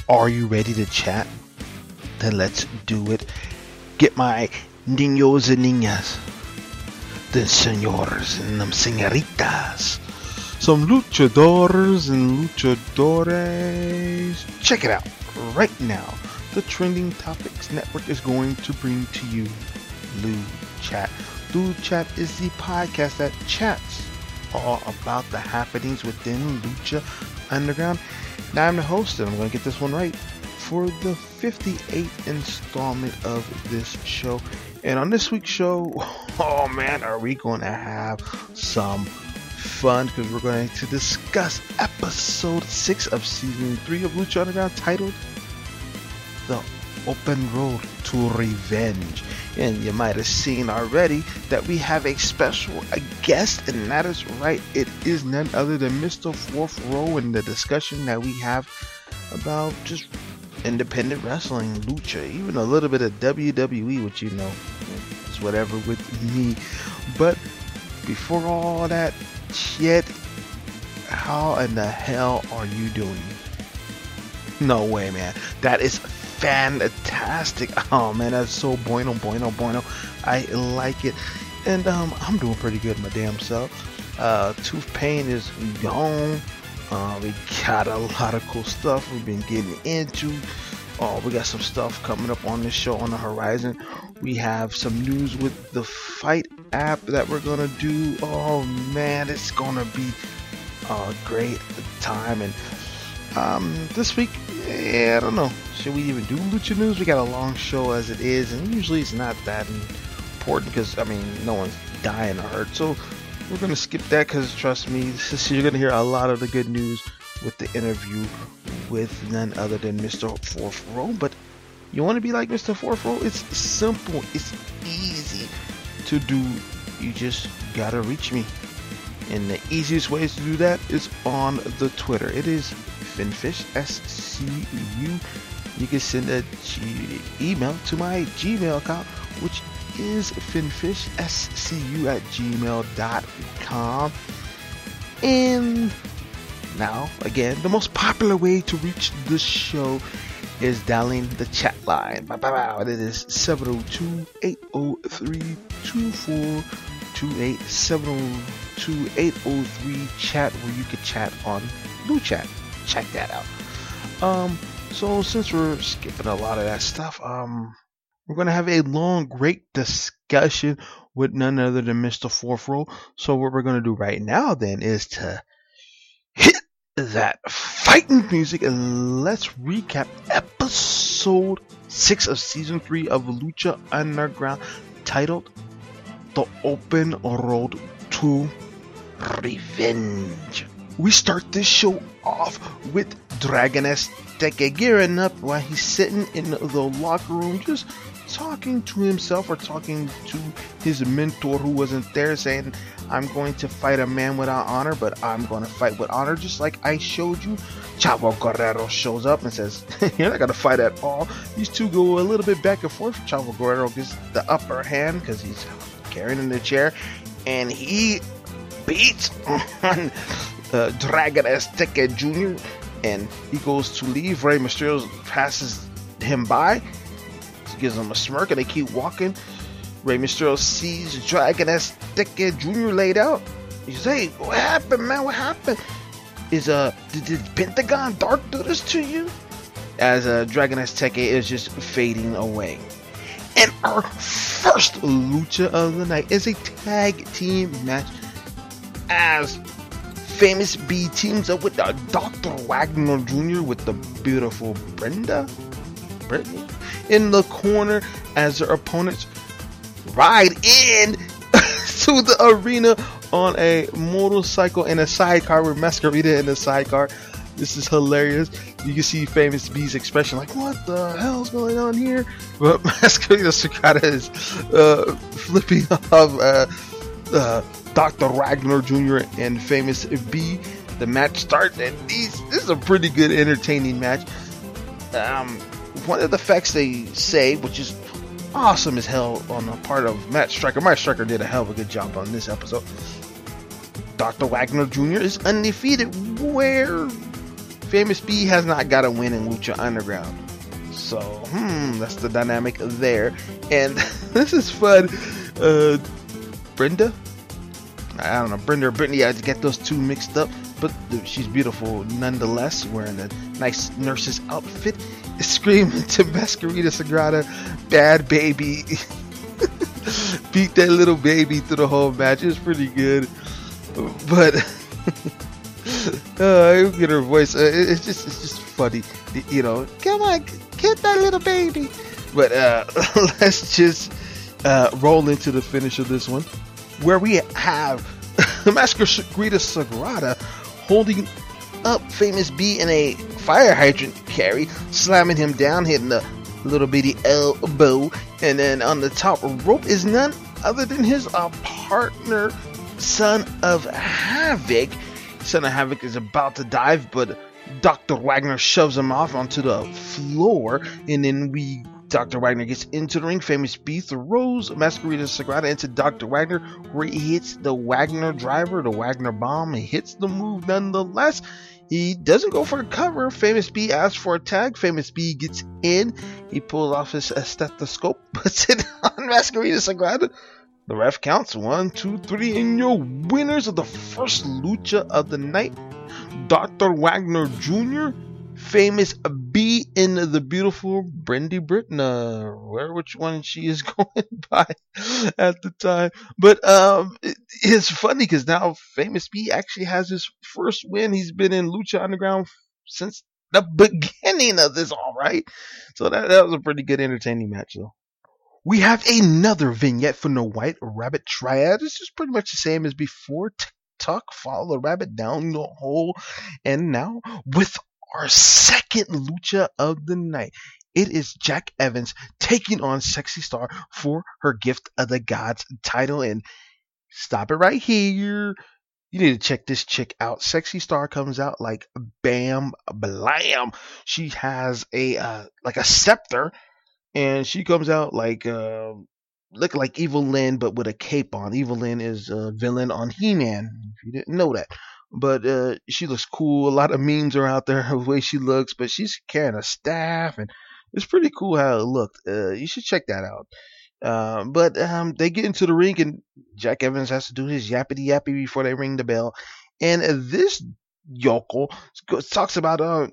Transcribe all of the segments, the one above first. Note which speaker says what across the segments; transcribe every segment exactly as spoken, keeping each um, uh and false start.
Speaker 1: Are you ready to chat? Then let's do it. Get my niños and niñas, the senores and them senoritas, some luchadores and luchadores. Check it out right now. The Trending Topics Network is going to bring to you Lou Chat. Lou Chat is the podcast that chats all about the happenings within Lucha Underground. Now I'm the host, and I'm going to get this one right for the fifty-eighth installment of this show. And on this week's show, oh man, are we going to have some fun, because we're going to discuss episode six of season three of Lucha Underground, titled The Open Road to Revenge. And you might have seen already that we have a special a guest, and that is right, it is none other than Mister Fourth Row, and the discussion that we have about just independent wrestling, lucha, even a little bit of W W E, which, you know, it's whatever with me. But before all that shit, how in the hell are you doing? No way, man. That is fantastic. Oh man, that's so bueno, bueno, bueno. I like it. And um, I'm doing pretty good my damn self. Uh, tooth pain is gone. Uh, we got a lot of cool stuff we've been getting into. Oh, we got some stuff coming up on this show on the horizon. We have some news with the Fight app that we're gonna do. Oh man, it's gonna be a great time. And um, this week, yeah, I don't know. Should we even do Lucha News? We got a long show as it is, and usually it's not that important because, I mean, no one's dying or hurt. So we're going to skip that because, trust me, this, you're going to hear a lot of the good news with the interview with none other than Mister Fourth Row. But you want to be like Mister Fourth Row? It's simple. It's easy to do. You just got to reach me. And the easiest ways to do that is on the Twitter. It is Finfish, S C U. You can send a G- email to my Gmail account, which is finfishscu at gmail dot com. And now, again, the most popular way to reach the show is dialing the chat line. It is seven oh two, eight oh three, two four two eight, seven oh two, eight oh three chat, where you can chat on Lou Chat. Check that out. Um, so since we're skipping a lot of that stuff, um, we're gonna have a long, great discussion with none other than Mister Fourth Row. So what we're gonna do right now then is to hit that fighting music, and let's recap episode six of season three of Lucha Underground, titled The Open Road to Revenge. We start this show off with Dragon Azteca gearing up while he's sitting in the locker room, just talking to himself or talking to his mentor who wasn't there, saying, I'm going to fight a man without honor, but I'm going to fight with honor, just like I showed you. Chavo Guerrero shows up and says, you're not going to fight at all. These two go a little bit back and forth. Chavo Guerrero gets the upper hand because he's carrying in the chair, and he beats on uh, Dragon Azteca Junior, and he goes to leave. Rey Mysterio passes him by. He gives him a smirk, and they keep walking. Rey Mysterio sees Dragon Azteca Junior laid out. He says, hey, what happened, man? What happened? Is uh, did, did Pentagon Dark do this to you? As uh, Dragon Azteca is just fading away. And our first lucha of the night is a tag team match, as Famous B teams up with uh, Doctor Wagner Junior with the beautiful Brenda Brittany in the corner, as their opponents ride in to the arena on a motorcycle and a sidecar with Masquerita in the sidecar. This is hilarious. You can see Famous B's expression like, what the hell's going on here? But Masquerita Sakata is uh, flipping off uh, uh, Doctor Wagner Junior and Famous B. The match starts, and these, this is a pretty good, entertaining match. Um, one of the facts they say, which is awesome as hell on the part of Matt Striker. Matt Striker did a hell of a good job on this episode. Doctor Wagner Junior is undefeated, where Famous B has not got a win in Lucha Underground. So, hmm, that's the dynamic there. And this is fun. Uh, Brenda? I don't know, Brenda or Brittany, I get those two mixed up. But she's beautiful nonetheless, wearing a nice nurse's outfit, screaming to Masquerita Sagrada, bad baby. Beat that little baby through the whole match. It was pretty good. But uh, I get her voice. Uh, it's just it's just funny. You know, come on, get that little baby. But uh, let's just uh, roll into the finish of this one, where we have Masquerita Sagrada holding up Famous B in a fire hydrant carry, slamming him down, hitting the little bitty elbow, and then on the top rope is none other than his uh, partner, Son of Havoc. Son of Havoc is about to dive, but Doctor Wagner shoves him off onto the floor, and then we Doctor Wagner gets into the ring. Famous B throws Masquerita Sagrada into Doctor Wagner, where he hits the Wagner driver, the Wagner bomb. He hits the move nonetheless. He doesn't go for a cover. Famous B asks for a tag. Famous B gets in. He pulls off his uh, stethoscope, puts it on Masquerita Sagrada. The ref counts one, two, three, and your winners of the first lucha of the night, Doctor Wagner Junior, Famous B, in the beautiful Brendy Brittna, where which one she is going by at the time. But um, it, it's funny because now Famous B actually has his first win. He's been in Lucha Underground since the beginning of this, all right. So that, that was a pretty good, entertaining match, though. We have another vignette from the White Rabbit Triad. It's just pretty much the same as before. Tuck, follow the rabbit down the hole, and now with our second lucha of the night, it is Jack Evans taking on Sexy Star for her Gift of the Gods title. And stop it right here. You need to check this chick out. Sexy Star comes out like bam, blam. She has a uh, like a scepter, and she comes out like uh, look like Evil Lynn, but with a cape on. Evil Lynn is a villain on He-Man, if you didn't know that. But uh, she looks cool. A lot of memes are out there the way she looks, but she's carrying a staff, and it's pretty cool how it looked. Uh, you should check that out. Uh, but um, they get into the ring, and Jack Evans has to do his yappity yappy before they ring the bell. And uh, this yokel talks about uh,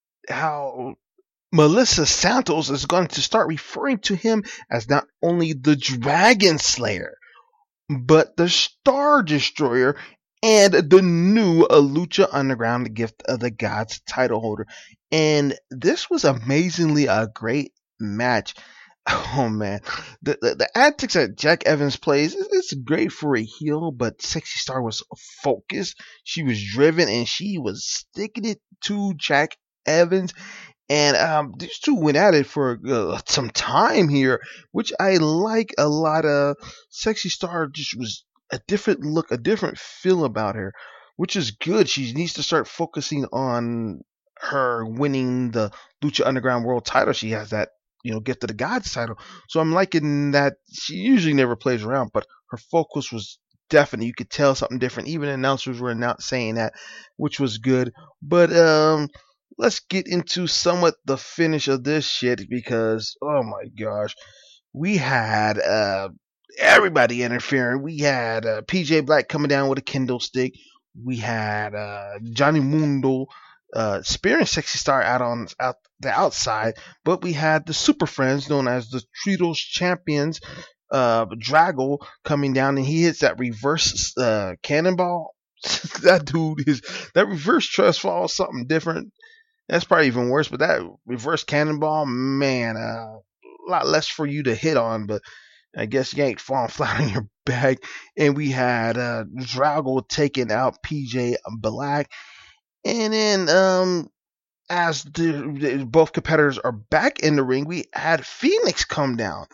Speaker 1: how Melissa Santos is going to start referring to him as not only the Dragon Slayer, but the Star Destroyer, and the new Lucha Underground Gift of the Gods title holder. And this was amazingly a great match. Oh man, the, the the antics that Jack Evans plays, it's great for a heel, but Sexy Star was focused. She was driven, and she was sticking it to Jack Evans. And um, these two went at it for uh, some time here, which I like a lot. Of Sexy Star just was a different look, a different feel about her, which is good. She needs to start focusing on her winning the Lucha Underground World title. She has that, you know, Gift of the Gods title. So I'm liking that. She usually never plays around, but her focus was definite. You could tell something different. Even announcers were not saying that, which was good. But um, let's get into somewhat the finish of this shit, because oh my gosh, we had uh everybody interfering. We had uh, P J Black coming down with a kendo stick. We had uh, Johnny Mundo uh, spearing Sexy Star out on out the outside, but we had the Super Friends, known as the Tritos Champions, uh, Drago, coming down, and he hits that reverse uh, cannonball. That dude is that reverse trust fall, something different. That's probably even worse, but that reverse cannonball, man, uh, a lot less for you to hit on, but I guess you ain't falling flat on your back. And we had uh, Drago taking out P J Black. And then um, as the, the, both competitors are back in the ring, we had Phoenix come down.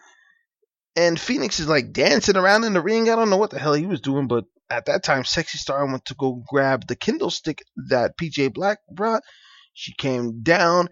Speaker 1: And Phoenix is like dancing around in the ring. I don't know what the hell he was doing, but at that time, Sexy Star went to go grab the kendo stick that P J Black brought. She came down,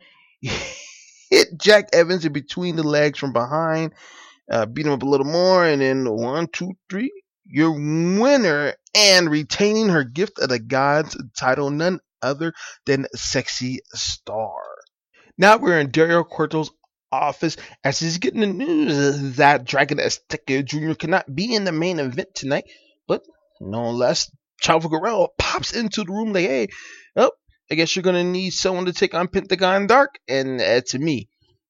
Speaker 1: hit Jack Evans in between the legs from behind, uh, beat him up a little more, and then one, two, three, your winner and retaining her Gift of the Gods title, none other than Sexy Star. Now we're in Dario Cueto's office as he's getting the news that Dragon Azteca Junior cannot be in the main event tonight, but no less, Chavo Guerrero pops into the room like, hey, oh, I guess you're going to need someone to take on Pentagon Dark, and it's me.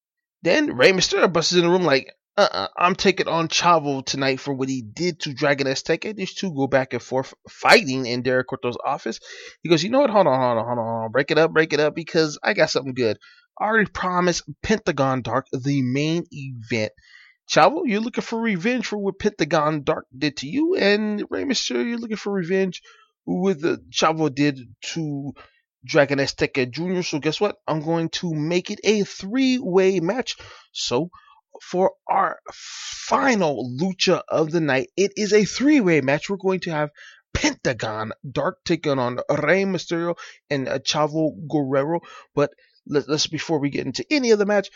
Speaker 1: Then Rey Mysterio busts in the room like, uh-uh, I'm taking on Chavo tonight for what he did to Dragon Azteca. These two go back and forth fighting in Derek Corto's office. He goes, you know what? Hold on, hold on, hold on, hold on. Break it up, break it up, because I got something good. I already promised Pentagon Dark the main event. Chavo, you're looking for revenge for what Pentagon Dark did to you, and Rey Mysterio, you're looking for revenge with what Chavo did to Dragon Azteca Junior So guess what? I'm going to make it a three-way match. So for our final lucha of the night, it is a three-way match. We're going to have Pentagon Dark taking on Rey Mysterio and uh, Chavo Guerrero. But let, let's before we get into any of the match,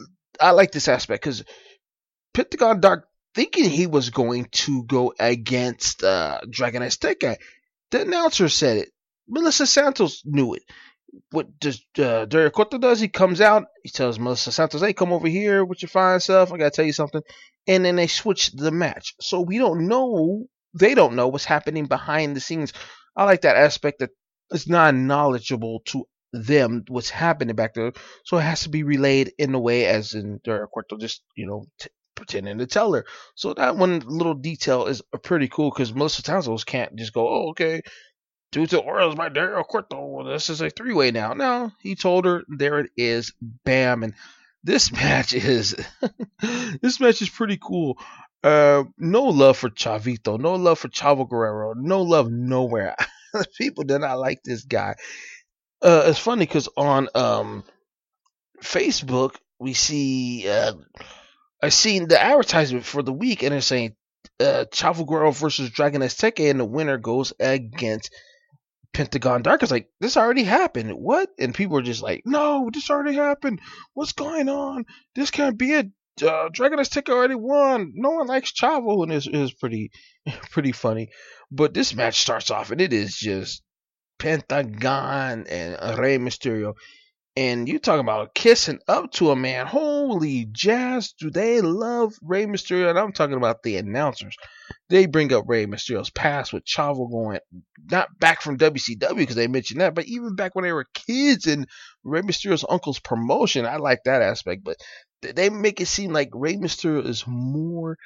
Speaker 1: I like this aspect because Pentagon Dark, thinking he was going to go against uh, Dragon Azteca, the announcer said it. Melissa Santos knew it. What does uh, Dario Cueto does? He comes out. He tells Melissa Santos, "Hey, come over here with your fine self. I gotta tell you something." And then they switch the match, so we don't know. They don't know what's happening behind the scenes. I like that aspect that it's not knowledgeable to them what's happening back there, so it has to be relayed in a way as in Dario Cueto just you know t- pretending to tell her. So that one little detail is pretty cool because Melissa Santos can't just go, "Oh, okay. Due to orders by Dario Cueto, this is a three-way now." No, he told her, there it is, bam. And this match is, this match is pretty cool. Uh, no love for Chavito, no love for Chavo Guerrero, no love nowhere. People did not like this guy. Uh, it's funny because on um Facebook we see, uh, I seen the advertisement for the week, and they're saying uh, Chavo Guerrero versus Dragon Azteca, and the winner goes against Pentagon Dark. Is like, this already happened. What? And people are just like, no, this already happened. What's going on? This can't be it. Uh, Dragon Azteca already won. No one likes Chavo, and it's, it's pretty, pretty funny. But this match starts off, and it is just Pentagon and Rey Mysterio. And you talking about kissing up to a man. Holy jazz, do they love Rey Mysterio? And I'm talking about the announcers. They bring up Rey Mysterio's past with Chavo going, not back from W C W because they mentioned that, but even back when they were kids and Rey Mysterio's uncle's promotion. I like that aspect. But they make it seem like Rey Mysterio is more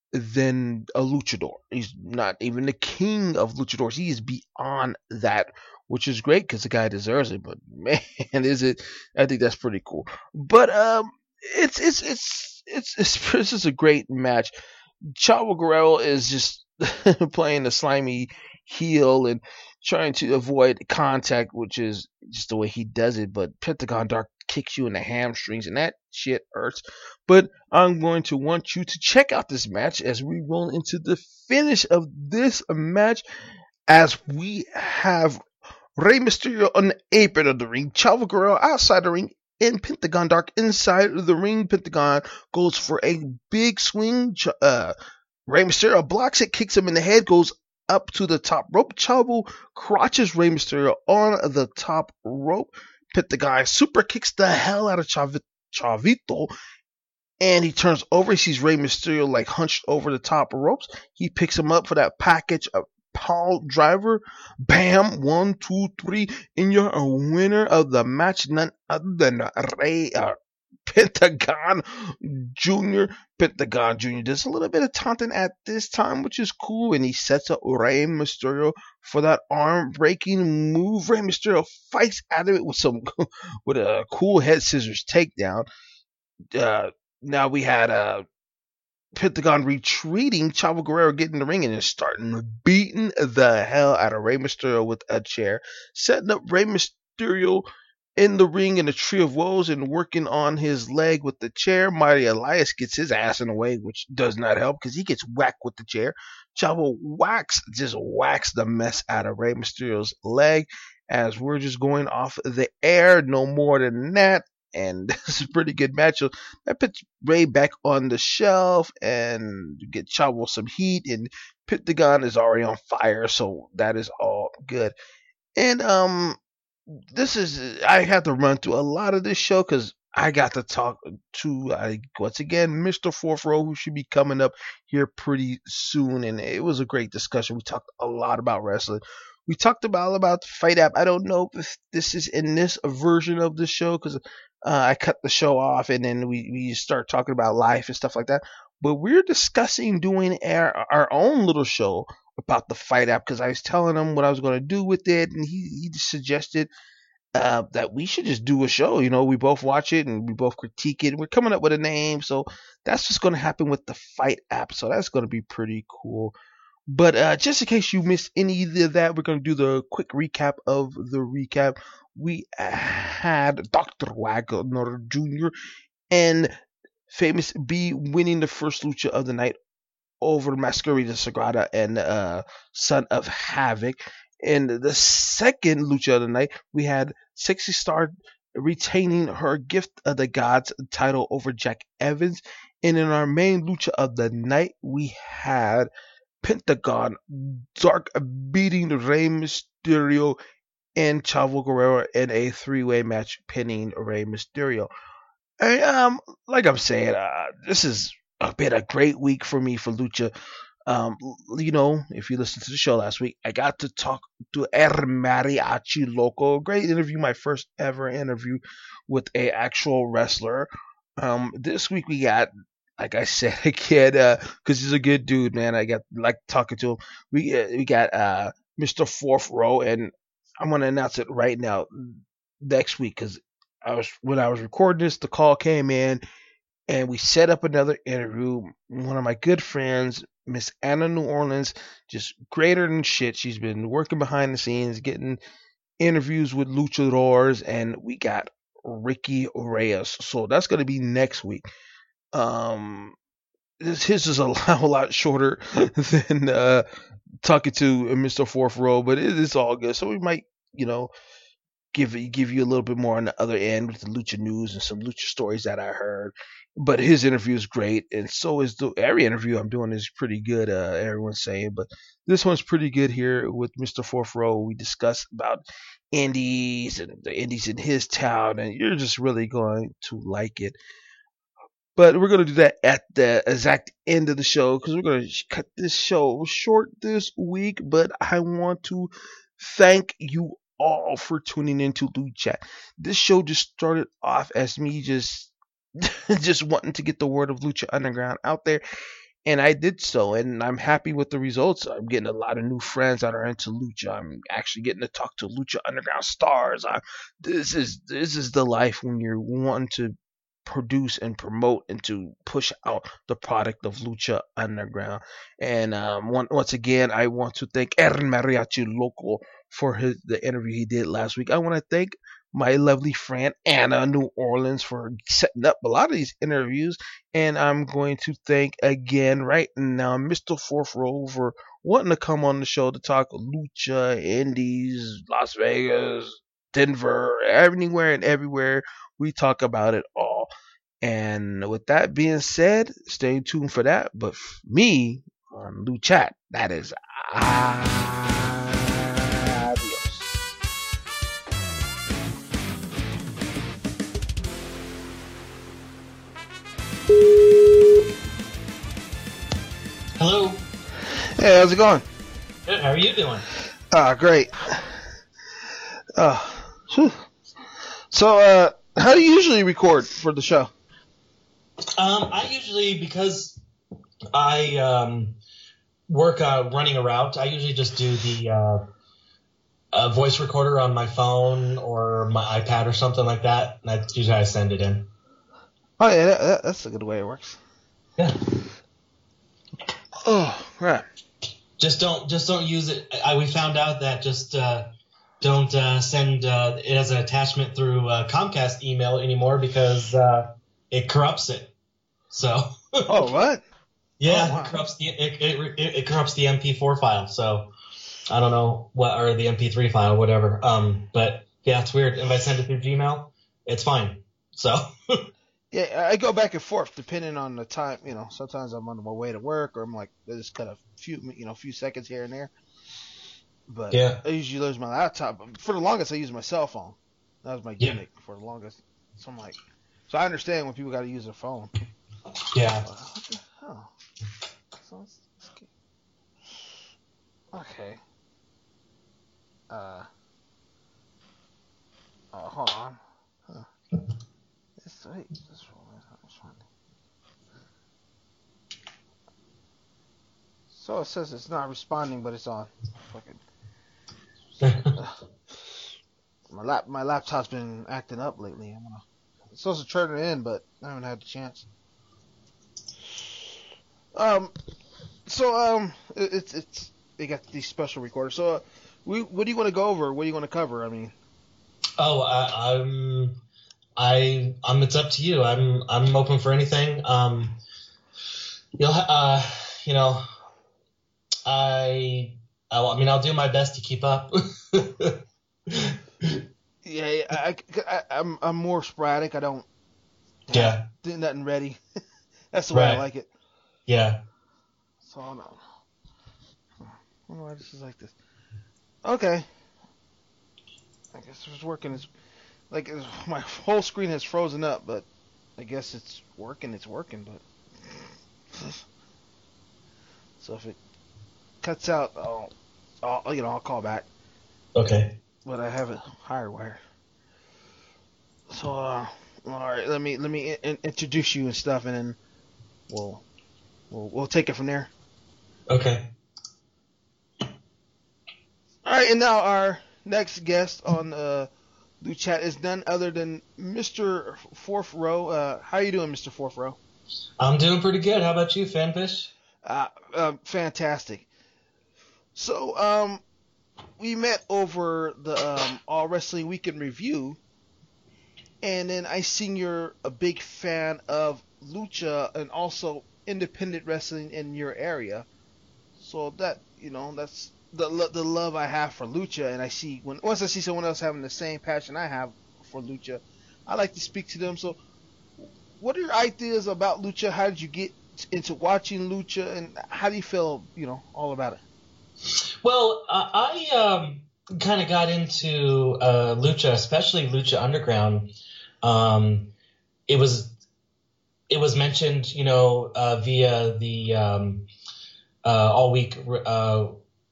Speaker 1: than a luchador. He's not even the king of luchadors. He is beyond that, which is great because the guy deserves it. But man, is it? I think that's pretty cool. But um, it's it's it's it's, it's this is a great match. Chavo Guerrero is just playing the slimy heel and trying to avoid contact, which is just the way he does it. But Pentagon Dark kicks you in the hamstrings, and that shit hurts. But I'm going to want you to check out this match as we roll into the finish of this match, as we have Rey Mysterio on the apron of the ring, Chavo Guerrero outside the ring, and Pentagon Dark inside of the ring. Pentagon goes for a big swing. Uh, Rey Mysterio blocks it, kicks him in the head, goes up to the top rope. Chavo crotches Rey Mysterio on the top rope. Pentagon super kicks the hell out of Chav- Chavito, and he turns over. He sees Rey Mysterio like hunched over the top ropes. He picks him up for that package of Paul Driver. Bam, one, two, three, and you're a winner of the match, none other than Rey uh, Pentagon Junior Pentagon Junior does a little bit of taunting at this time, which is cool, and he sets up Rey Mysterio for that arm-breaking move. Rey Mysterio fights out of it with some with a cool head scissors takedown. Uh, now we had a uh, Pentagon retreating, Chavo Guerrero getting in the ring and just starting beating the hell out of Rey Mysterio with a chair, setting up Rey Mysterio in the ring in a tree of woes and working on his leg with the chair. Mighty Elias gets his ass in the way, which does not help because he gets whacked with the chair. Chavo whacks, just whacks the mess out of Rey Mysterio's leg as we're just going off the air. No more than that. And this is a pretty good match. That puts Rey back on the shelf and get Chavo some heat. And Pentagon is already on fire, so that is all good. And um, this is I had to run through a lot of this show because I got to talk to I once again Mister Fourth Row, who should be coming up here pretty soon, and it was a great discussion. We talked a lot about wrestling. We talked about about the Fight app. I don't know if this is in this version of the show because uh, I cut the show off and then we we start talking about life and stuff like that. But we're discussing doing our our own little show about the Fight app because I was telling him what I was going to do with it, and he he suggested uh, that we should just do a show. You know, we both watch it and we both critique it. We're coming up with a name, so that's what's going to happen with the Fight app. So that's going to be pretty cool. But uh, just in case you missed any of that, we're going to do the quick recap of the recap. We had Doctor Wagner Junior and Famous B winning the first lucha of the night over Masquerita Sagrada and uh, Son of Havoc. In the second lucha of the night, we had Sexy Star retaining her Gift of the Gods title over Jack Evans. And in our main lucha of the night, we had Pentagon Dark beating Rey Mysterio and Chavo Guerrero in a three-way match, pinning Rey Mysterio. And, um, like I'm saying, uh, this has been a great week for me for lucha. Um, you know, if you listened to the show last week, I got to talk to El Mariachi Loco. Great interview, my first ever interview with a actual wrestler. Um, this week we got, like I said again, uh, because he's a good dude, man. I got like talking to him. We uh, we got uh Mister Fourth Row, and I'm gonna announce it right now next week because I was when I was recording this, the call came in, and we set up another interview. One of my good friends, Miss Anna New Orleans, just greater than shit. She's been working behind the scenes, getting interviews with luchadors, and we got Ricky Reyes. So that's going to be next week. Um, this, his is a lot, a lot shorter than uh, talking to Mister Fourth Row, but it is all good. So we might, you know, give give you a little bit more on the other end with the lucha news and some lucha stories that I heard. But his interview is great, and so is the every interview I'm doing is pretty good. Uh, everyone's saying, but this one's pretty good here with Mister Fourth Row. We discuss about indies and the indies in his town, and you're just really going to like it. But we're going to do that at the exact end of the show because we're going to cut this show short this week. But I want to thank you all for tuning into Lucha Chat. This show just started off as me just just wanting to get the word of Lucha Underground out there, and I did so, and I'm happy with the results. I'm getting a lot of new friends that are into Lucha. I'm actually getting to talk to Lucha Underground stars. I, this is this is the life when you're wanting to produce and promote and to push out the product of Lucha Underground. And um, one, once again, I want to thank El Mariachi Loco for his the interview he did last week. I want to thank my lovely friend Anna New Orleans for setting up a lot of these interviews, and I'm going to thank again right now Mister Fourth Row for wanting to come on the show to talk Lucha, Indies, Las Vegas, Denver, anywhere and everywhere. We talk about it all. And with that being said, stay tuned for that. But for me on Lucha Chat, that is adios.
Speaker 2: Hello.
Speaker 1: Hey, how's it going?
Speaker 2: Good. How are you doing?
Speaker 1: Ah, great. Uh, so, uh, how do you usually record for the show?
Speaker 2: Um, I usually, because I um, work uh, running a route, I usually just do the uh, uh, voice recorder on my phone or my iPad or something like that. And that's usually how I send it in.
Speaker 1: Oh, yeah, that, that's a good way it works.
Speaker 2: Yeah.
Speaker 1: Oh, right.
Speaker 2: Just don't, just don't use it. I, we found out that just uh, don't uh, send uh, it as an attachment through uh, Comcast email anymore because uh, it corrupts it. So.
Speaker 1: Oh, what?
Speaker 2: Yeah,
Speaker 1: oh, wow.
Speaker 2: it corrupts the it, it, it, it corrupts the M P four file. So I don't know what or the M P three file, whatever. Um, but yeah, it's weird. If I send it through Gmail, it's fine. So.
Speaker 1: Yeah, I go back and forth depending on the time. You know, sometimes I'm on my way to work, or I'm like, I just cut a few, you know, few seconds here and there. But
Speaker 2: yeah.
Speaker 1: I usually use my laptop. But for the longest, I used my cell phone. That was my gimmick yeah. for the longest. So I'm like, so I understand when people got to use their phone.
Speaker 2: Yeah.
Speaker 1: Uh, what the hell? So let's, let's get, okay. Uh. Oh, hold on. Huh. This, wait, this one. So it says it's not responding, but it's on. Fucking. uh, my lap, my laptop's been acting up lately. I'm gonna. I'm supposed to turn it in, but I haven't had the chance. Um. So um, it, it's it's they got these special recorders. So, uh, we what do you want to go over? What do you want to cover? I mean.
Speaker 2: Oh, I, I'm, I, um, it's up to you. I'm, I'm open for anything. Um, you'll, uh, you know, I, I, I mean, I'll do my best to keep up.
Speaker 1: yeah, I, I, I'm, I'm more sporadic. I don't.
Speaker 2: Yeah.
Speaker 1: Do nothing ready. That's the way
Speaker 2: right.
Speaker 1: I like it.
Speaker 2: Yeah.
Speaker 1: So I don't know. I don't know why this is like this. Okay. I guess it's working. It's like it's, my whole screen has frozen up, but I guess it's working. It's working, but so if it cuts out, I'll, I'll you know I'll call back.
Speaker 2: Okay.
Speaker 1: But I have it hardwired. So uh, all right, let me let me in, introduce you and stuff, and then we'll we'll we'll take it from there.
Speaker 2: Okay.
Speaker 1: All right, and now our next guest on uh, Loot Chat is none other than Mister Fourth Row. Uh, how you doing, Mister Fourth Row?
Speaker 2: I'm doing pretty good. How about you, Fanfish?
Speaker 1: Uh, uh, fantastic. So, um, we met over the um, All Wrestling Weekend Review, and then I seen you're a big fan of Lucha and also independent wrestling in your area. So that, you know, that's the the love I have for Lucha, and I see when once I see someone else having the same passion I have for Lucha, I like to speak to them. So, what are your ideas about Lucha? How did you get into watching Lucha, and how do you feel, you know, all about it?
Speaker 2: Well, uh, I um, kind of got into uh, Lucha, especially Lucha Underground. Um, it was it was mentioned, you know, uh, via the um, uh, all week. Uh,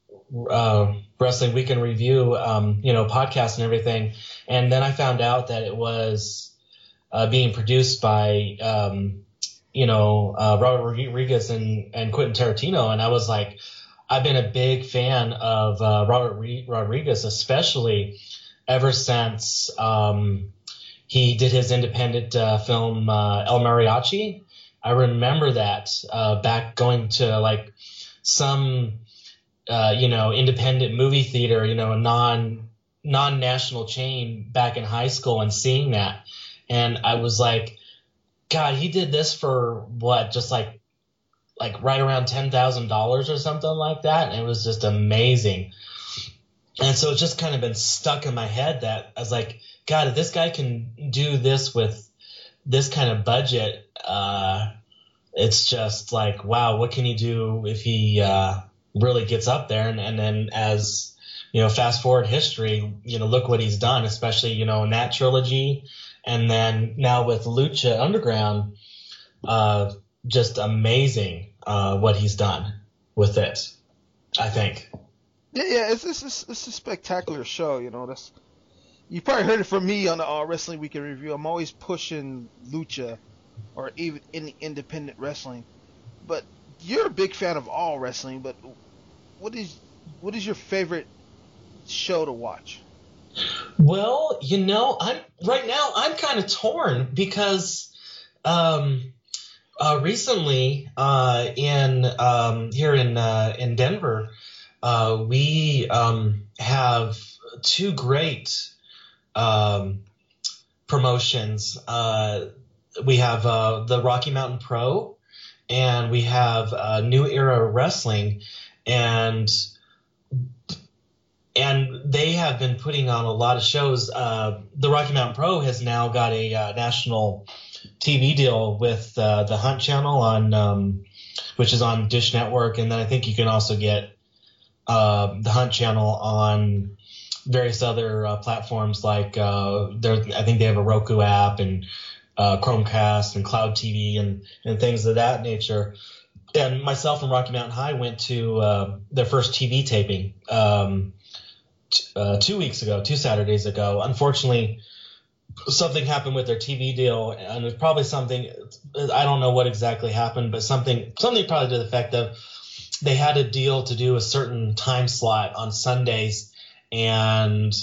Speaker 2: Uh, Wrestling Weekend Review, um, you know, podcast and everything. And then I found out that it was uh, being produced by, um, you know, uh, Robert Rodriguez and, and Quentin Tarantino. And I was like, I've been a big fan of uh, Robert Re- Rodriguez, especially ever since um, he did his independent uh, film uh, El Mariachi. I remember that uh, back going to like some Uh, you know, independent movie theater, you know, a non non national chain back in high school, and seeing that, and I was like, God, he did this for what, just like like right around ten thousand dollars or something like that, and it was just amazing. And so it's just kind of been stuck in my head that I was like, God, if this guy can do this with this kind of budget, uh, it's just like, wow, what can he do if he uh, really gets up there? And, and then as, you know, fast forward history, you know, look what he's done, especially, you know, in that trilogy. And then now with Lucha Underground, uh, just amazing, uh, what he's done with it, I think.
Speaker 1: Yeah, yeah, it's, it's, it's a spectacular show, you know, that's, you probably heard it from me on the uh, Wrestling Weekend Review. I'm always pushing Lucha or even any independent wrestling, but you're a big fan of all wrestling, but what is what is your favorite show to watch?
Speaker 2: Well, you know, I'm right now I'm kind of torn because um, uh, recently uh, in um, here in uh, in Denver, uh, we um, have two great um, promotions. Uh, we have uh, the Rocky Mountain Pro, and we have uh, New Era Wrestling, and and they have been putting on a lot of shows. Uh, the Rocky Mountain Pro has now got a uh, national T V deal with uh, the Hunt Channel on, um, which is on Dish Network, and then I think you can also get uh, the Hunt channel on various other uh, platforms like uh, there. I think they have a Roku app and uh, Chromecast and Cloud T V and, and things of that nature. And myself and Rocky Mountain High went to uh, their first T V taping um, t- uh, two weeks ago, two Saturdays ago. Unfortunately, something happened with their T V deal, and it's probably something, I don't know what exactly happened, but something something probably to the effect of they had a deal to do a certain time slot on Sundays, and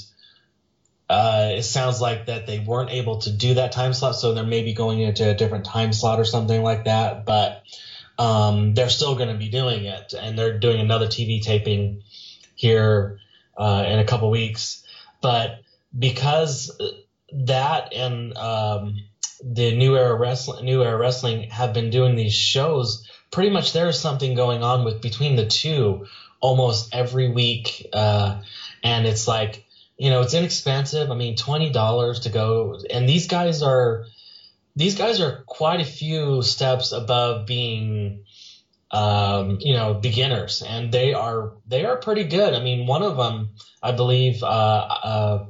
Speaker 2: uh, it sounds like that they weren't able to do that time slot, so they're maybe going into a different time slot or something like that. But um, they're still going to be doing it, and they're doing another T V taping here uh, in a couple weeks. But because that and um, the New Era Wrestling, New Era Wrestling have been doing these shows, pretty much there's something going on with between the two almost every week, uh, and it's like, you know, it's inexpensive. I mean, twenty dollars to go, and these guys are these guys are quite a few steps above being, um, you know, beginners, and they are they are pretty good. I mean, one of them, I believe, uh, uh,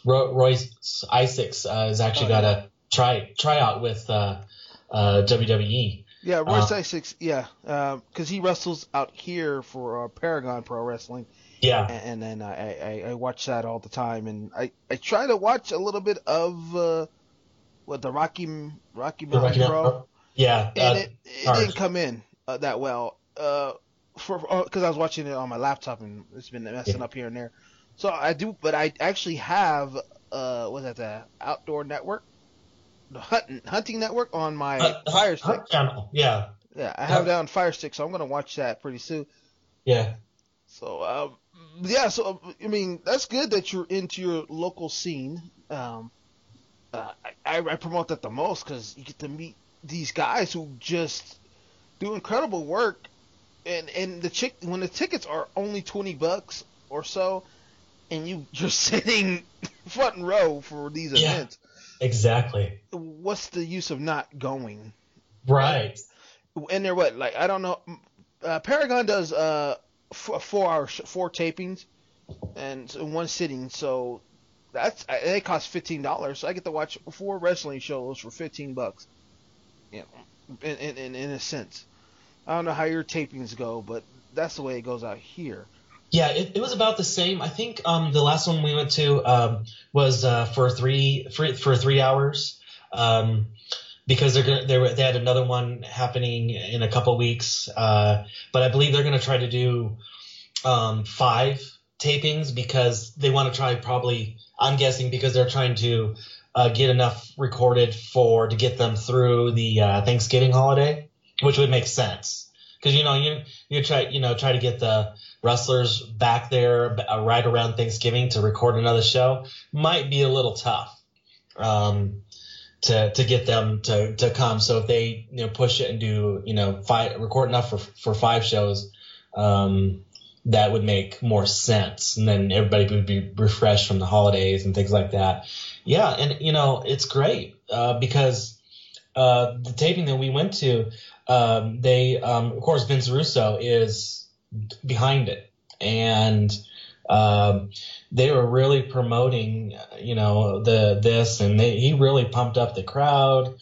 Speaker 2: Royce Isaacs uh, has actually oh, got yeah. a try try out with uh, uh, W W E.
Speaker 3: Yeah, Royce uh, Isaacs, yeah, because uh, he wrestles out here for uh, Paragon Pro Wrestling.
Speaker 2: Yeah,
Speaker 3: and, and then I, I, I watch that all the time, and I, I try to watch a little bit of uh, what the Rocky Rocky Mountain Pro. Pro.
Speaker 2: Yeah,
Speaker 3: and uh, it, it didn't come in uh, that well uh, for because I was watching it on my laptop and it's been messing yeah. up here and there. So I do, but I actually have uh, what's that, the Outdoor Network, the hunting hunting network on my uh, Fire Stick
Speaker 2: Hunt channel. Yeah,
Speaker 3: yeah, I have that on Fire Stick, so I'm gonna watch that pretty soon.
Speaker 2: Yeah.
Speaker 3: So um, yeah, so I mean that's good that you're into your local scene. Um, uh, I, I promote that the most because you get to meet these guys who just do incredible work, and and the chick when the tickets are only twenty bucks or so, and you you're sitting front row for these
Speaker 2: yeah,
Speaker 3: events.
Speaker 2: Exactly.
Speaker 3: What's the use of not going?
Speaker 2: Right.
Speaker 3: And they're what, like, I don't know. Uh, Paragon does uh f- four hour four tapings and in one sitting, so that's they cost fifteen dollars. So I get to watch four wrestling shows for fifteen bucks. You know, in in in a sense. I don't know how your tapings go, but that's the way it goes out here.
Speaker 2: Yeah, it, it was about the same. I think um, the last one we went to um, was uh, for three for, for three hours um, because they're gonna, they they had another one happening in a couple weeks. Uh, but I believe they're going to try to do um, five tapings because they want to try probably. I'm guessing because they're trying to uh, get enough recorded for to get them through the uh, Thanksgiving holiday, which would make sense because you know you you try you know try to get the wrestlers back there uh, right around Thanksgiving to record another show might be a little tough um, to to get them to, to come. So if they you know push it and do you know five record enough for for five shows, um, that would make more sense, and then everybody would be refreshed from the holidays and things like that. Yeah, and you know it's great uh, because uh, the taping that we went to, um, they um, of course Vince Russo is behind it, and um, they were really promoting, you know, the this, and they, he really pumped up the crowd.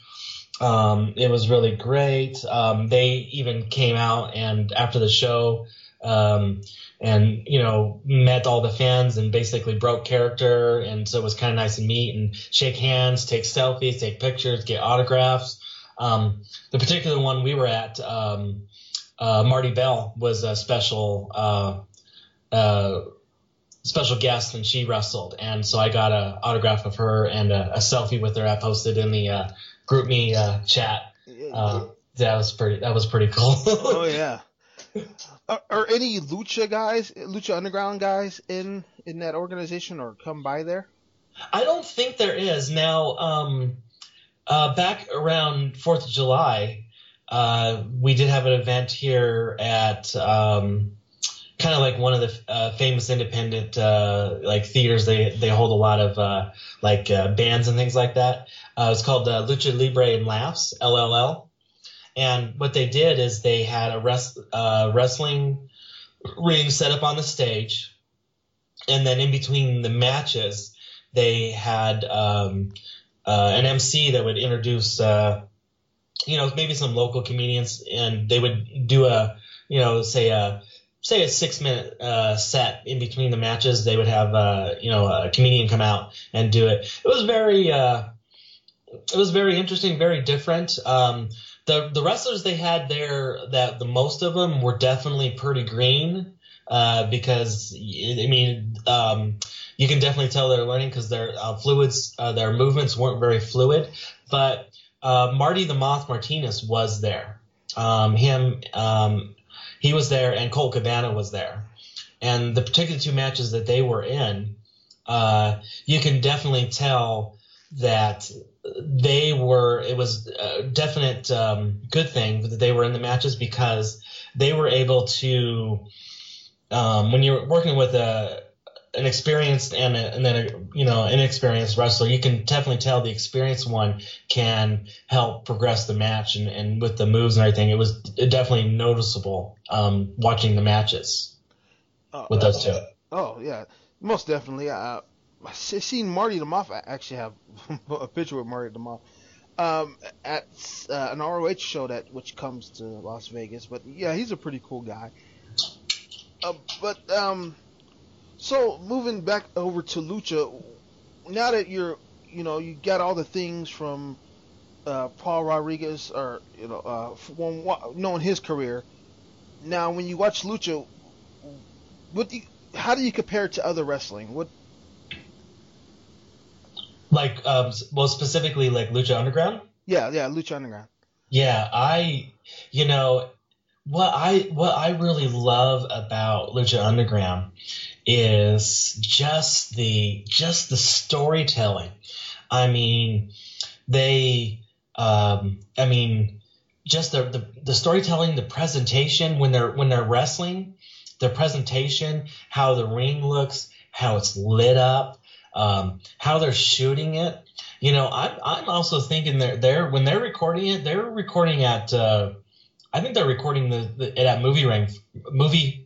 Speaker 2: Um, it was really great. Um, they even came out and after the show, um, and you know, met all the fans and basically broke character, and so it was kind of nice to meet and shake hands, take selfies, take pictures, get autographs. Um, the particular one we were at. Um, Uh, Marty Bell was a special uh, uh, special guest and she wrestled, and so I got an autograph of her and a, a selfie with her. I posted in the uh, group me uh, chat. Uh, that was pretty. That was pretty cool.
Speaker 3: Oh yeah. Are, are any Lucha guys, Lucha Underground guys, in in that organization or come by there?
Speaker 2: I don't think there is now. Um, uh, back around Fourth of July. Uh, we did have an event here at um, kind of like one of the uh, famous independent uh, like theaters. They they hold a lot of uh, like uh, bands and things like that. Uh, it's called uh, Lucha Libre and Laughs, L L L. And what they did is they had a rest, uh, wrestling ring set up on the stage, and then in between the matches, they had um, uh, an M C that would introduce, uh, you know, maybe some local comedians, and they would do a, you know, say a say a six minute uh, set in between the matches. They would have, uh, you know, a comedian come out and do it. It was very, uh, it was very interesting, very different. Um, the the wrestlers they had there, that the most of them were definitely pretty green, uh, because I mean, um, you can definitely tell they're learning because their uh, fluids, uh, their movements weren't very fluid. But uh, Marty the Moth Martinez was there. Um, him, um, he was there, and Colt Cabana was there. And the particular two matches that they were in, uh, you can definitely tell that they were. It was a definite um, good thing that they were in the matches, because they were able to. Um, when you're working with a an experienced and, a, and then a, you know, inexperienced wrestler, you can definitely tell the experienced one can help progress the match, and, and with the moves and everything, it was definitely noticeable um, watching the matches
Speaker 3: uh,
Speaker 2: with those two.
Speaker 3: Oh yeah, most definitely. Uh, I've seen Marty the Moth. I actually have a picture with Marty the Moth um, at uh, an R O H show that which comes to Las Vegas. But yeah, he's a pretty cool guy. Uh, but um. So moving back over to Lucha, now that you're, you know, you got all the things from uh, Paul Rodriguez, or you know, uh, from knowing his career. Now, when you watch Lucha, what do you, how do you compare it to other wrestling? What?
Speaker 2: Like, um, well, specifically like Lucha Underground.
Speaker 3: Yeah, yeah, Lucha Underground.
Speaker 2: Yeah, I, you know, what I what I really love about Lucha Underground is just the just the storytelling. I mean, they, um, I mean, just the, the the storytelling, the presentation when they're when they're wrestling, the presentation, how the ring looks, how it's lit up, um, how they're shooting it. You know, I'm I'm also thinking they're they're when they're recording it, they're recording at. Uh, I think they're recording the, the at movie ring movie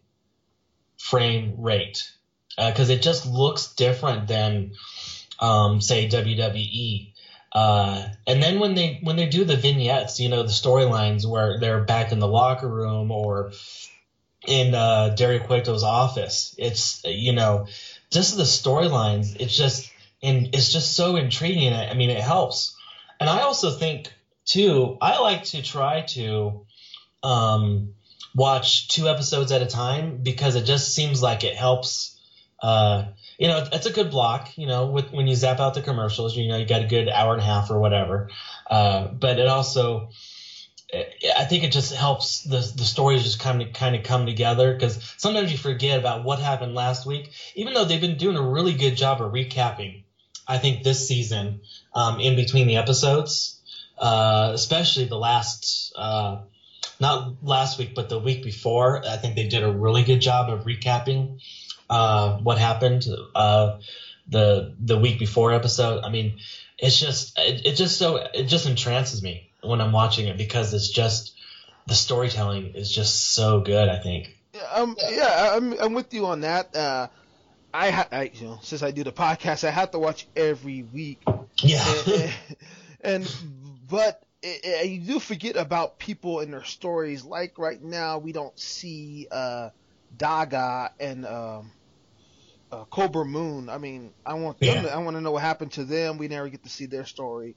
Speaker 2: frame rate, because uh, it just looks different than um, say W W E. Uh, and then when they when they do the vignettes, you know, the storylines where they're back in the locker room or in uh, Dario Cueto's office, it's, you know, just the storylines. It's just and it's just so intriguing. I mean, it helps. And I also think too, I like to try to um, watch two episodes at a time, because it just seems like it helps. Uh, you know, it's a good block, you know, with when you zap out the commercials, you know, you got a good hour and a half or whatever. Uh, but it also, I think it just helps the the stories just kind of kind of come together, because sometimes you forget about what happened last week, even though they've been doing a really good job of recapping, I think, this season um, in between the episodes, uh, especially the last uh not last week, but the week before. I think they did a really good job of recapping uh, what happened uh, the the week before episode. I mean, it's just it, it just so it just entrances me when I'm watching it, because it's just the storytelling is just so good. I think.
Speaker 3: Um. Yeah, I'm I'm with you on that. Uh, I, ha- I you know since I do the podcast, I have to watch every week.
Speaker 2: Yeah.
Speaker 3: and, and but. You do forget about people and their stories. Like right now, we don't see uh, Daga and um, uh, Cobra Moon. I mean, I want them.
Speaker 2: Yeah.
Speaker 3: To, I want to know what happened to them. We never get to see their story.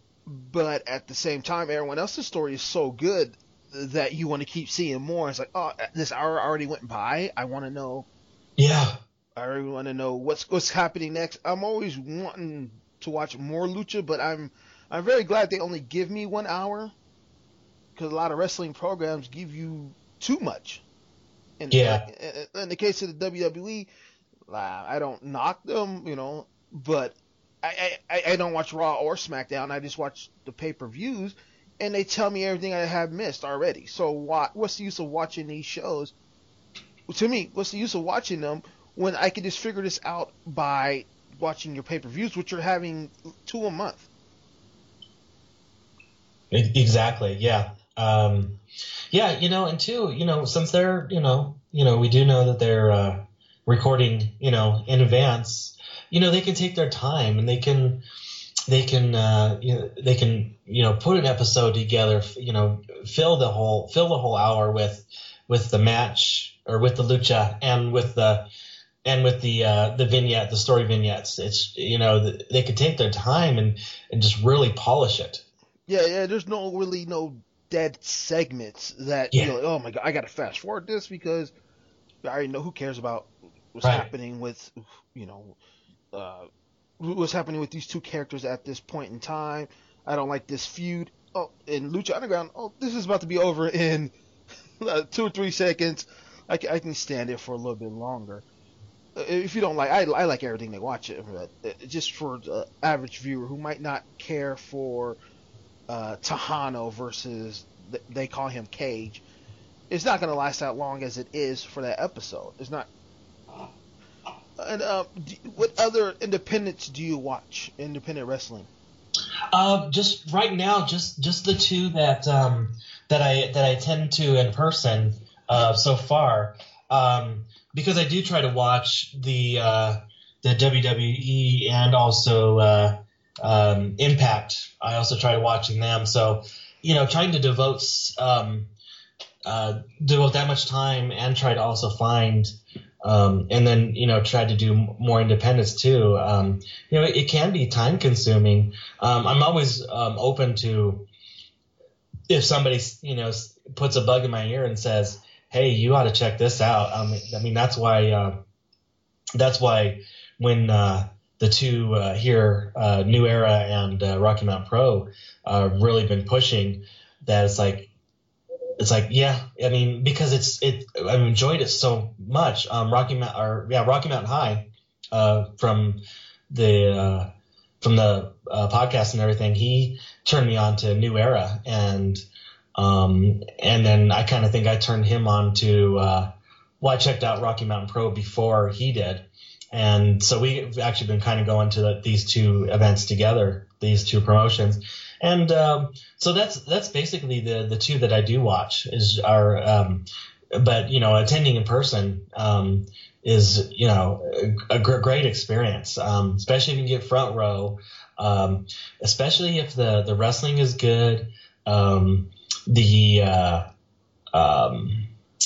Speaker 3: But at the same time, everyone else's story is so good that you want to keep seeing more. It's like, oh, this hour already went by. I want to know.
Speaker 2: Yeah.
Speaker 3: I really want to know what's what's happening next. I'm always wanting to watch more Lucha, but I'm. I'm very glad they only give me one hour, because a lot of wrestling programs give you too much. And
Speaker 2: yeah.
Speaker 3: In the case of the W W E, I don't knock them, you know, but I, I, I don't watch Raw or SmackDown. I just watch the pay-per-views, and they tell me everything I have missed already. So why, what's the use of watching these shows? To me, what's the use of watching them when I can just figure this out by watching your pay-per-views, which you're having two a month?
Speaker 2: Exactly. Yeah. Um, yeah, you know, and two, you know, since they're, you know, you know, we do know that they're uh, recording, you know, in advance. You know, they can take their time and they can, they can, uh, you know, they can, you know, put an episode together. You know, fill the whole, fill the whole hour with, with the match or with the lucha and with the, and with the uh, the vignette, the story vignettes. It's, you know, they could take their time and and just really polish it.
Speaker 3: Yeah, yeah. There's no really no dead segments that
Speaker 2: Yeah.
Speaker 3: you know. Oh my god, I gotta fast forward this because I already know who cares about what's
Speaker 2: Right.
Speaker 3: happening with you know uh, what's happening with these two characters at this point in time. I don't like this feud. Oh, in Lucha Underground, oh, this is about to be over in uh, two or three seconds. I can, I can stand it for a little bit longer. Uh, If you don't like, I, I like everything they watch it, but uh, just for the average viewer who might not care for uh, Tejano versus th- they call him Cage, it's not going to last that long as it is for that episode. It's not. And uh, do, what other independents do you watch? Independent wrestling.
Speaker 2: Uh, just right now, just just the two that um, that I that I attend to in person uh, so far, um, because I do try to watch the uh, the W W E and also uh, um, Impact. I also try watching them. So, you know, trying to devote um, uh, devote that much time and try to also find. Um, and then, you know, try to do more independence too. Um, you know, it, it can be time consuming. Um, I'm always um, open to if somebody, you know, puts a bug in my ear and says, "Hey, you ought to check this out." Um, I mean, that's why. Uh, that's why when uh, the two uh, here, uh, New Era and uh, Rocky Mountain Pro, uh, really been pushing that. It's like. It's like, yeah, I mean, because it's it. I've enjoyed it so much. Um, Rocky Mountain, or yeah, Rocky Mountain High, uh, from the uh, from the uh, podcast and everything. He turned me on to New Era, and um, and then I kind of think I turned him on to. Uh, well, I checked out Rocky Mountain Pro before he did, and so we've actually been kind of going to the, these two events together, these two promotions. And um, so that's that's basically the, the two that I do watch is our, um, but you know, attending in person um, is you know a, a great experience, um, especially if you can get front row, um, especially if the, the wrestling is good, um, the uh, um,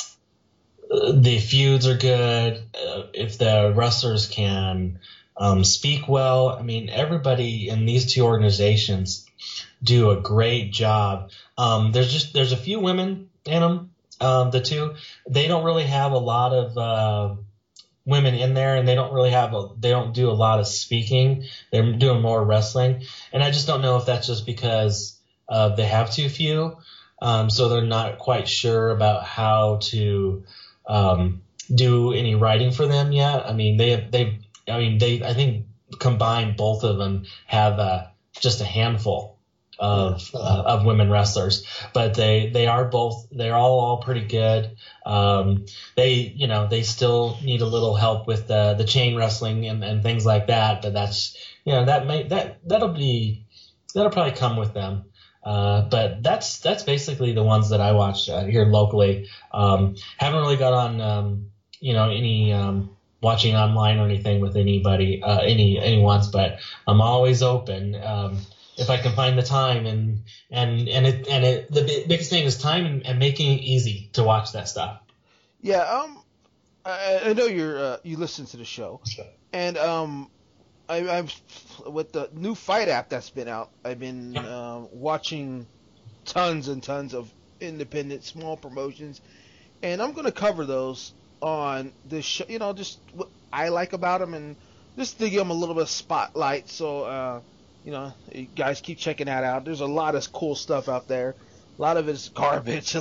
Speaker 2: the feuds are good, uh, if the wrestlers can um, speak well. I mean, everybody in these two organizations do a great job. Um, there's just there's a few women in them. Um, the two, they don't really have a lot of uh, women in there, and they don't really have a, they don't do a lot of speaking. They're doing more wrestling, and I just don't know if that's just because uh, they have too few, um, so they're not quite sure about how to um, do any writing for them yet. I mean, they they I mean they I think combined both of them have uh, just a handful of uh, of women wrestlers, but they they are both they're all all pretty good. Um, they you know they still need a little help with the the chain wrestling and, and things like that, but that's you know that may that that'll be that'll probably come with them. Uh, but that's that's basically the ones that I watch uh, here locally. Um, haven't really got on um, you know any um, watching online or anything with anybody uh, any anyone's, but I'm always open. Um, If I can find the time and and and it and it the biggest thing is time and, and making it easy to watch that stuff.
Speaker 3: Yeah, um, I, I know you're uh, you listen to the show, and um, I, I'm with the new Fight app that's been out. I've been uh, watching tons and tons of independent small promotions, and I'm gonna cover those on this show. You know, just what I like about them, and just to give them a little bit of spotlight. So. Uh, You know, you guys keep checking that out. There's a lot of cool stuff out there. A lot of it's garbage.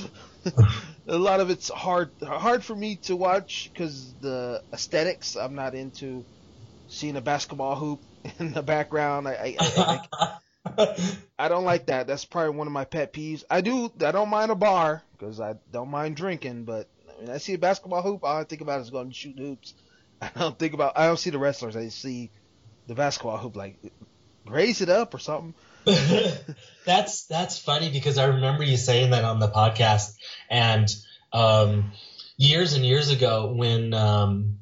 Speaker 3: A lot of it's hard hard for me to watch because the aesthetics. I'm not into seeing a basketball hoop in the background. I I, I, I, I don't like that. That's probably one of my pet peeves. I do. I don't mind a bar because I don't mind drinking. But when I see a basketball hoop, all I think about is going to shoot hoops. I don't think about. I don't see the wrestlers. I see the basketball hoop like. raise it up or something.
Speaker 2: that's that's funny because I remember you saying that on the podcast, and um, years and years ago when um,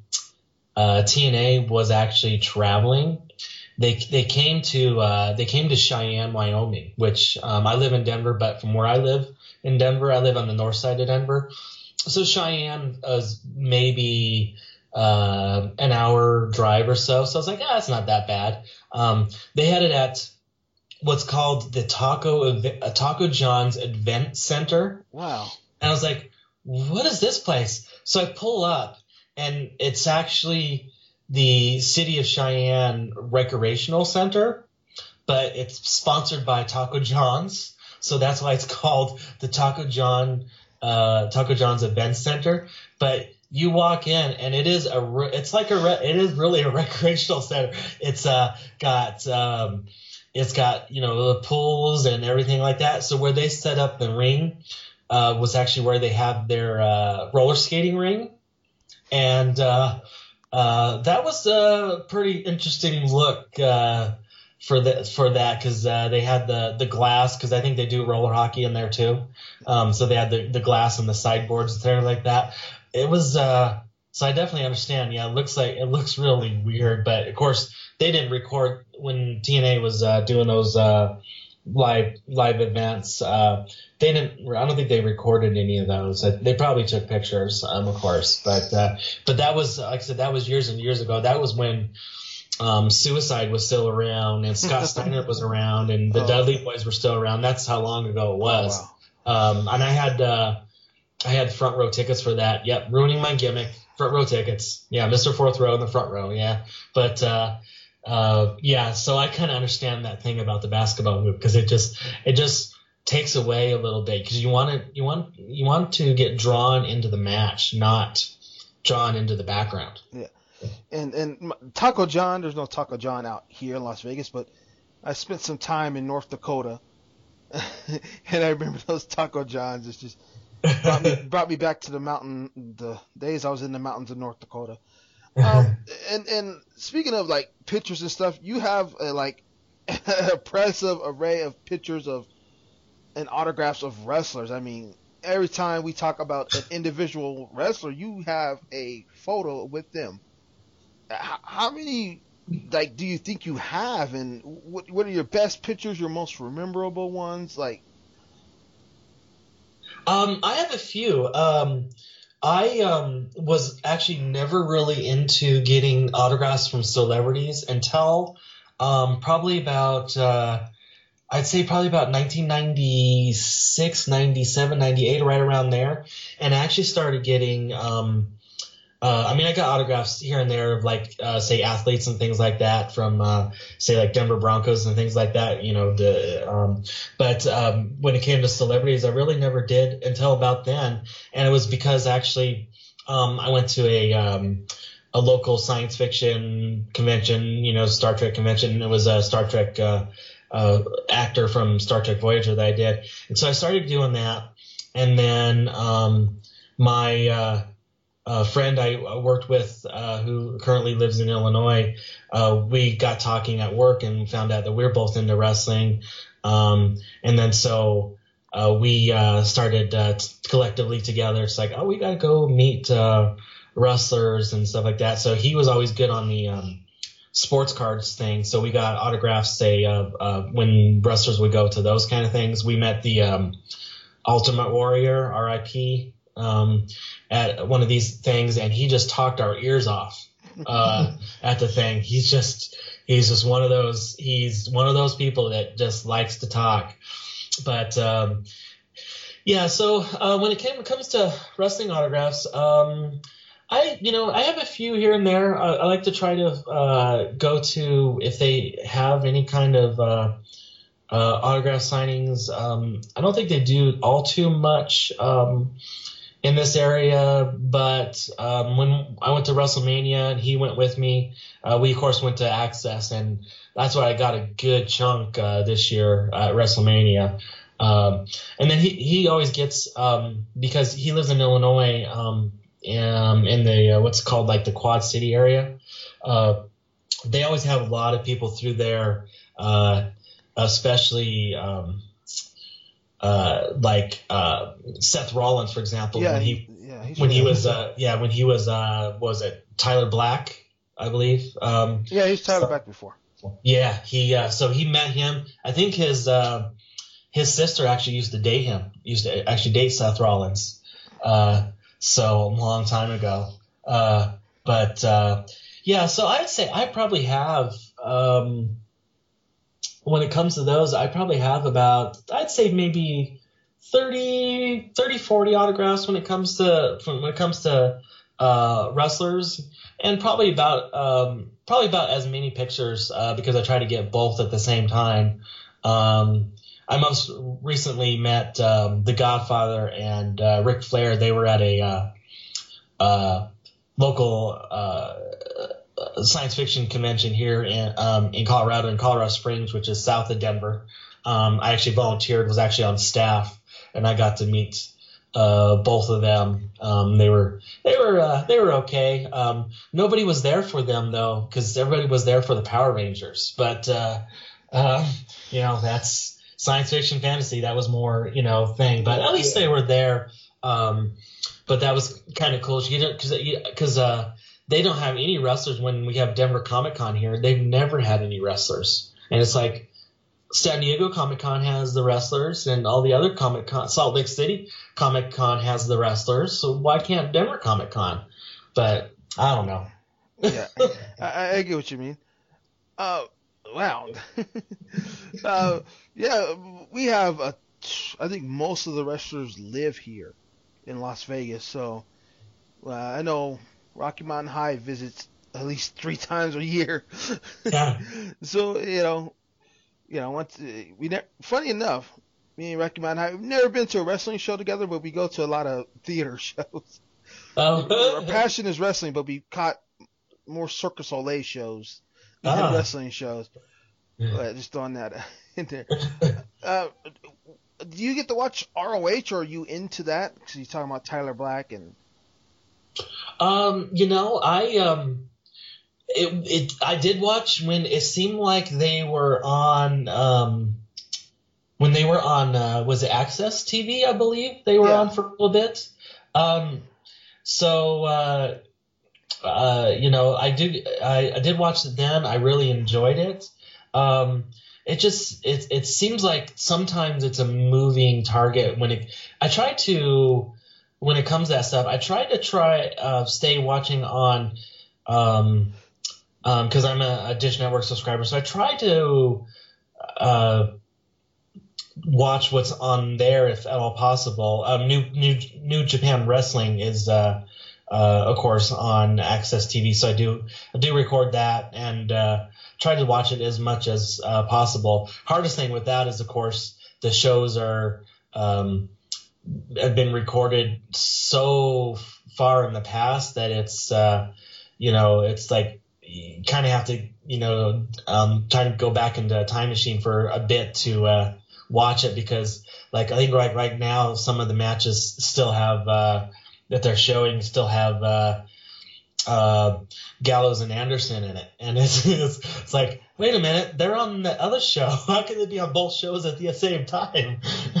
Speaker 2: uh, T N A was actually traveling, they they came to uh, they came to Cheyenne, Wyoming, which um, I live in Denver, but from where I live in Denver, I live on the north side of Denver, so Cheyenne is maybe uh, an hour drive or so. So I was like, ah, it's not that bad. Um, they had it at what's called the Taco uh, Taco John's Event Center.
Speaker 3: Wow.
Speaker 2: And I was like, what is this place? So I pull up, and it's actually the City of Cheyenne Recreational Center, but it's sponsored by Taco John's. So that's why it's called the Taco John uh, Taco John's Event Center. But you walk in, and it is a re- it's like a re- it is really a recreational center. It's uh got um It's got, you know, the pools and everything like that. So where they set up the ring uh, was actually where they have their uh, roller skating ring. And uh, uh, that was a pretty interesting look uh, for the, for that because uh, they had the, the glass, because I think they do roller hockey in there too. Um, so they had the, the glass and the sideboards there like that. It was uh, – so I definitely understand. Yeah, it looks like it looks really weird. But, of course, they didn't record when T N A was uh, doing those uh, live live events. Uh, they didn't. I don't think they recorded any of those. They probably took pictures, um, of course. But uh, but that was, like I said, that was years and years ago. That was when um, Suicide was still around, and Scott Steiner was around, and the oh. Dudley Boys were still around. That's how long ago it was. Oh, wow. um, and I had uh, I had front row tickets for that. Yep, ruining my gimmick. Front row tickets. Yeah, Mister Fourth Row in the front row. Yeah, but. Uh, Uh, yeah, so I kind of understand that thing about the basketball hoop because it just it just takes away a little bit because you want to you want you want to get drawn into the match, not drawn into the background.
Speaker 3: Yeah, and and Taco John, there's no Taco John out here in Las Vegas, but I spent some time in North Dakota, and I remember those Taco Johns. It's just brought me, brought me back to the mountain, the days I was in the mountains of North Dakota. Um, and and speaking of like pictures and stuff, you have a, like an impressive array of pictures of and autographs of wrestlers. I mean, every time we talk about an individual wrestler, you have a photo with them. How, how many like do you think you have, and what what are your best pictures, your most memorable ones? Like,
Speaker 2: um, I have a few. Um. I um, was actually never really into getting autographs from celebrities until um, probably about, uh, I'd say probably about nineteen ninety-six, ninety-seven, ninety-eight, right around there. And I actually started getting, um, uh, I mean, I got autographs here and there of like, uh, say, athletes and things like that from, uh, say, like Denver Broncos and things like that, you know. The, um, but um, when it came to celebrities, I really never did until about then. And it was because actually um, I went to a um, a local science fiction convention, you know, Star Trek convention. It was a Star Trek uh, uh, actor from Star Trek Voyager that I did. And so I started doing that. And then um, my uh, – a friend I worked with uh, who currently lives in Illinois, uh, we got talking at work and found out that we we're both into wrestling. Um, and then so uh, we uh, started uh, t- collectively together. It's like, oh, we got to go meet uh, wrestlers and stuff like that. So he was always good on the um, sports cards thing. So we got autographs, say, uh, uh, when wrestlers would go to those kind of things. We met the um, Ultimate Warrior, R I P, um, at one of these things, and he just talked our ears off uh, at the thing. He's just he's just one of those he's one of those people that just likes to talk. But um, yeah, so uh, when it came, comes to wrestling autographs, um, I you know I have a few here and there. I, I like to try to uh, go to if they have any kind of uh, uh, autograph signings. Um, I don't think they do all too much. Um, in this area, but um, when I went to WrestleMania and he went with me, uh, we of course went to Access, and that's why I got a good chunk uh, this year at WrestleMania. Um, and then he, he always gets, um, because he lives in Illinois, um, um, in the uh, what's called like the Quad City area, uh, they always have a lot of people through there uh, especially um, uh, like uh, Seth Rollins, for example,
Speaker 3: Yeah,
Speaker 2: when he,
Speaker 3: he- yeah, he's
Speaker 2: when he
Speaker 3: really
Speaker 2: was uh, yeah when he was uh, what was it Tyler Black, I believe. Um,
Speaker 3: Yeah, he's Tyler
Speaker 2: so-
Speaker 3: back before.
Speaker 2: Yeah, he uh, so he met him. I think his uh, his sister actually used to date him. Used to actually date Seth Rollins. Uh, so a long time ago. Uh, but uh, yeah, so I'd say I probably have um, when it comes to those, I probably have about I'd say maybe thirty, thirty, forty autographs when it comes to when it comes to uh, wrestlers, and probably about um, probably about as many pictures uh, because I try to get both at the same time. Um, I most recently met um, The Godfather and uh, Ric Flair. They were at a uh, uh, local uh, science fiction convention here in um, in Colorado, in Colorado Springs, which is south of Denver. Um, I actually volunteered, was actually on staff, and I got to meet uh, both of them. Um, they were they were uh, they were okay. Um, nobody was there for them though, because everybody was there for the Power Rangers. But uh, uh, you know, that's science fiction fantasy. That was more you know thing. But at least they were there. Um, but that was kind of cool. You know, because because uh, they don't have any wrestlers when we have Denver Comic Con here. They've never had any wrestlers, and it's like. San Diego Comic Con has the wrestlers, and all the other Comic Con, Salt Lake City Comic Con has the wrestlers. So why can't Denver Comic Con? But I don't know.
Speaker 3: Yeah, I, I get what you mean. Uh, wow. uh, yeah, we have a. I think most of the wrestlers live here in Las Vegas, so uh, I know Rocky Mountain High visits at least three times a year.
Speaker 2: Yeah.
Speaker 3: So you know. You know, once we ne- funny enough, me and Rocky Mountain High, we've never been to a wrestling show together, but we go to a lot of theater shows.
Speaker 2: Oh.
Speaker 3: Our passion is wrestling, but we caught more Circus Olay shows than
Speaker 2: Ah.
Speaker 3: wrestling shows. But just throwing that in there. Uh, do you get to watch R O H, or are you into that? Because you're talking about Tyler Black and.
Speaker 2: Um, you know, I um. It, it I did watch when it seemed like they were on um, when they were on uh, was it Access T V, I believe they were
Speaker 3: Yeah.
Speaker 2: on for a little bit. Um, so uh, uh, you know I did I, I did watch it then. I really enjoyed it. Um, it just it it seems like sometimes it's a moving target when it. I try to when it comes to that stuff. I try to try uh, stay watching on. Um, because um, I'm a, a Dish Network subscriber, so I try to uh, watch what's on there if at all possible. Um, New New New Japan Wrestling is, uh, uh, of course, on Access T V, so I do I do record that and uh, try to watch it as much as uh, possible. Hardest thing with that is, of course, the shows are um, have been recorded so far in the past that it's uh, you know it's like. You kind of have to, you know, um, try to go back into a time machine for a bit to uh, watch it because, like, I think right right now some of the matches still have uh, that they're showing still have uh, uh, Gallows and Anderson in it, and it's, it's it's like, wait a minute, they're on the other show. How can they be on both shows at the same time?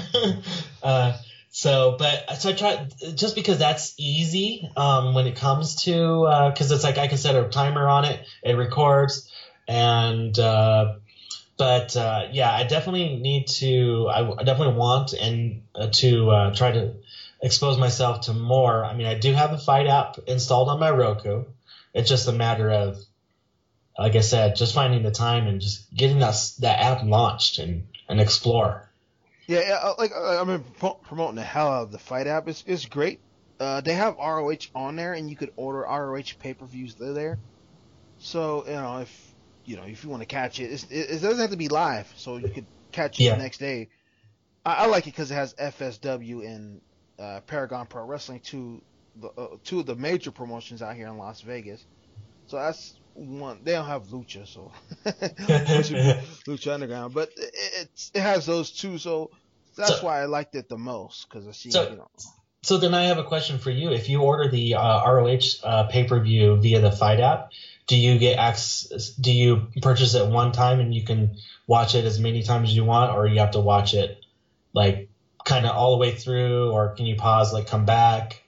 Speaker 2: uh, So, but so I try just because that's easy um, when it comes to because uh, it's like I can set a timer on it, it records, and uh, but uh, yeah, I definitely need to. I, I definitely want and uh, to uh, try to expose myself to more. I mean, I do have a Fight app installed on my Roku. It's just a matter of, like I said, just finding the time and just getting that that app launched and and explore.
Speaker 3: Yeah, yeah, like I've been promoting the hell out of the Fight app. It's it's great. Uh, they have R O H on there, and you could order R O H pay-per-views. They're there. So you know if you know if you want to catch it, it's, it, it doesn't have to be live, so you could catch it
Speaker 2: Yeah.
Speaker 3: the next day. I, I like it because it has F S W and uh, Paragon Pro Wrestling, two the uh, two of the major promotions out here in Las Vegas. So that's one. They don't have Lucha, so Lucha Underground, but it, it's it has those two. So that's
Speaker 2: So-
Speaker 3: why I liked it the most because I see
Speaker 2: so-
Speaker 3: you know.
Speaker 2: So then I have a question for you. If you order the uh, R O H uh, pay-per-view via the Fight app, do you get access? Do you purchase it one time and you can watch it as many times as you want, or you have to watch it like kind of all the way through, or can you pause, like come back?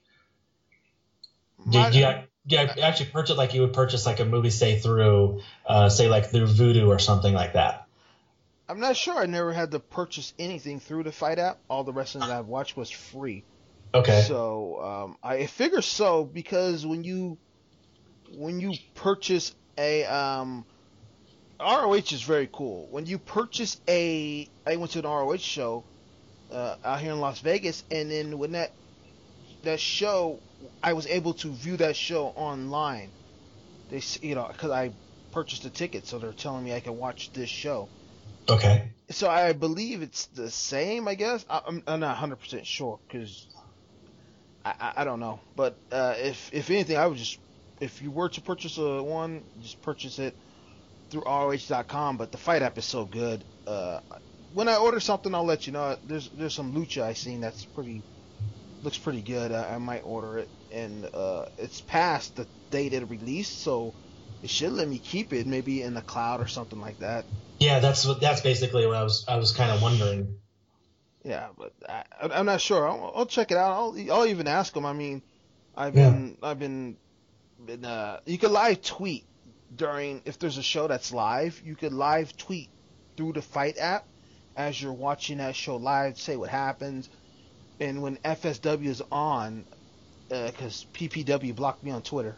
Speaker 2: Do,
Speaker 3: My,
Speaker 2: do you, do you actually purchase like you would purchase like a movie, say through, uh, say like through Vudu or something like that?
Speaker 3: I'm not sure. I never had to purchase anything through the Fight app. All the wrestling that I've watched was free.
Speaker 2: Okay.
Speaker 3: So um, I figure so because when you when you purchase a um, R O H is very cool. When you purchase a, I went to an R O H show uh, out here in Las Vegas, and then when that that show, I was able to view that show online. They, you know, because I purchased a ticket, so they're telling me I can watch this show.
Speaker 2: Okay.
Speaker 3: So I believe it's the same. I guess I, I'm, I'm not one hundred percent sure because I, I, I don't know. But uh, if if anything, I would just, if you were to purchase a one, just purchase it through R O H dot com. But the Fight app is so good. Uh, when I order something, I'll let you know. There's there's some lucha I seen that's pretty looks pretty good. I, I might order it, and uh, it's past the date it released, so it should let me keep it maybe in the cloud or something like that.
Speaker 2: Yeah, that's what that's basically what I was I was kind of wondering.
Speaker 3: Yeah, but I, I'm not sure. I'll, I'll check it out. I'll I'll even ask them. I mean, I've
Speaker 2: Yeah.
Speaker 3: been I've been, been uh, you could live tweet during, if there's a show that's live, you could live tweet through the Fight app as you're watching that show live. Say what happens, and when F S W is on, because uh, P P W blocked me on Twitter.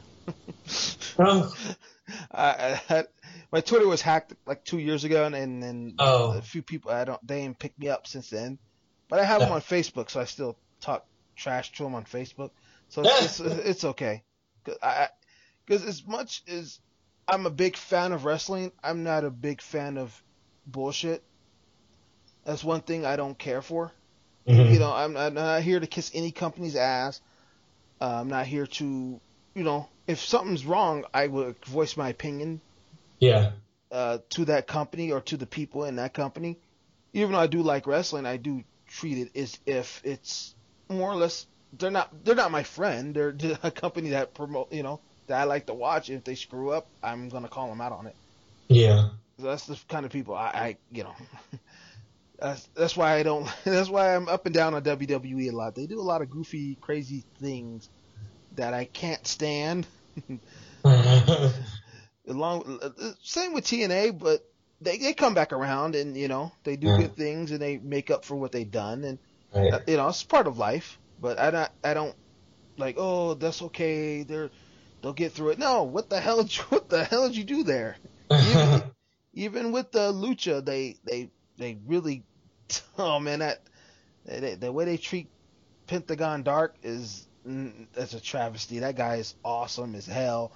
Speaker 2: Oh.
Speaker 3: I, I, my Twitter was hacked like two years ago, and and, and
Speaker 2: Oh.
Speaker 3: a few people I don't they ain't picked me up since then. But I have them on Facebook, so I still talk trash to them on Facebook. So it's it's, it's okay. Because as much as I'm a big fan of wrestling, I'm not a big fan of bullshit. That's one thing I don't care for.
Speaker 2: Mm-hmm.
Speaker 3: You know, I'm, I'm not here to kiss any company's ass. Uh, I'm not here to, you know, if something's wrong, I would voice my opinion.
Speaker 2: Yeah.
Speaker 3: Uh, to that company or to the people in that company. Even though I do like wrestling, I do treat it as if it's more or less, they're not they're not my friend. They're a company that promote, you know, that I like to watch. If they screw up, I'm gonna call them out on it.
Speaker 2: Yeah.
Speaker 3: So that's the kind of people I, I you know. That's that's why I don't. That's why I'm up and down on W W E a lot. They do a lot of goofy, crazy things that I can't stand. Along, same with T N A, but they they come back around and you know they do
Speaker 2: Yeah.
Speaker 3: good things and they make up for what they've done, and
Speaker 2: Right.
Speaker 3: uh, you know it's part of life. But I don't I don't like, oh, that's okay. They're they'll get through it. No, what the hell? Did you, what the hell did you do there? Even, even with the lucha, they they they really. Oh man, that they, the way they treat Pentagon Dark is that's a travesty. That guy is awesome as hell.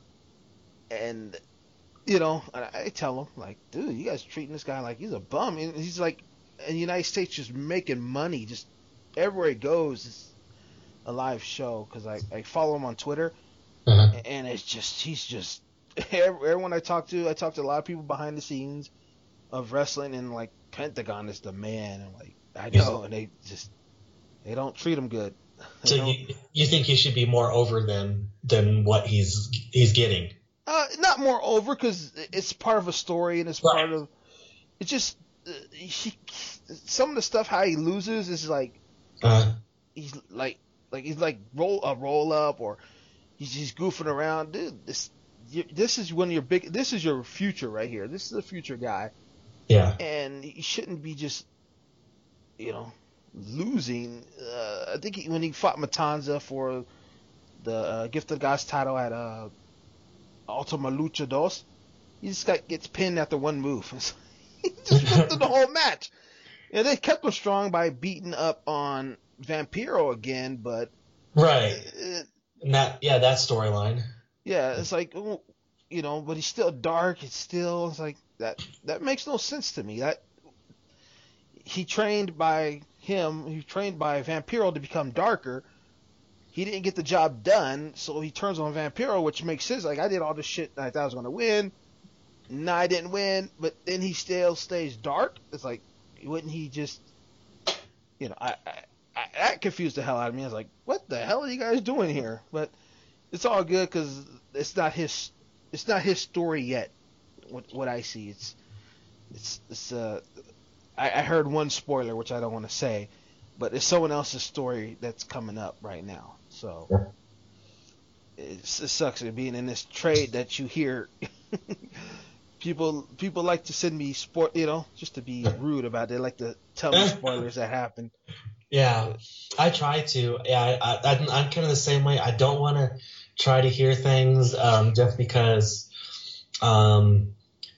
Speaker 3: And, you know, I, I tell him, like, dude, you guys treating this guy like he's a bum. And he's like, in the United States, just making money. Just everywhere he goes, it's a live show. Because I, I follow him on Twitter.
Speaker 2: Uh-huh.
Speaker 3: And it's just, he's just, everyone I talk to, I talk to a lot of people behind the scenes of wrestling. And, like, Pentagon is the man. And, like, I know. And they just, they don't treat him good. They
Speaker 2: So
Speaker 3: don't-
Speaker 2: you, you think he should be more over than than what he's he's getting?
Speaker 3: Uh, not more over because it's part of a story and it's
Speaker 2: Right.
Speaker 3: part of. It's just uh, he, some of the stuff how he loses is like
Speaker 2: Uh,
Speaker 3: he's like like he's like roll a roll up or he's he's goofing around, dude. This you, this is when you're big. This is your future right here. This is the future guy,
Speaker 2: yeah.
Speaker 3: and he shouldn't be just you know losing. Uh, I think he, when he fought Matanza for the uh, Gift of God's title at uh. Ultima Lucha Dos, he just got, gets pinned after one move. He just went through the whole match. And they kept him strong by beating up on Vampiro again, but
Speaker 2: Right.
Speaker 3: uh,
Speaker 2: And that yeah, that storyline.
Speaker 3: yeah, it's like, oh, you know, but he's still dark. It's still it's like that. That makes no sense to me. That he trained by him. He trained by Vampiro to become darker. He didn't get the job done, so he turns on Vampiro, which makes sense. Like, I did all this shit and I thought I was going to win. No, I didn't win, but then he still stays dark. It's like, wouldn't he just, you know, I, I, I, that confused the hell out of me. I was like, what the hell are you guys doing here? But it's all good because it's not his it's not his story yet. What what I see, it's it's it's uh I, I heard one spoiler which I don't want to say, but it's someone else's story that's coming up right now. So
Speaker 2: Yeah.
Speaker 3: it's, it sucks being in this trade that you hear. people people like to send me sport, you know, just to be rude about it. They like to tell me spoilers that happen.
Speaker 2: Yeah, I try to. Yeah, I, I, I'm, I'm kind of the same way. I don't want to try to hear things um, just because, um,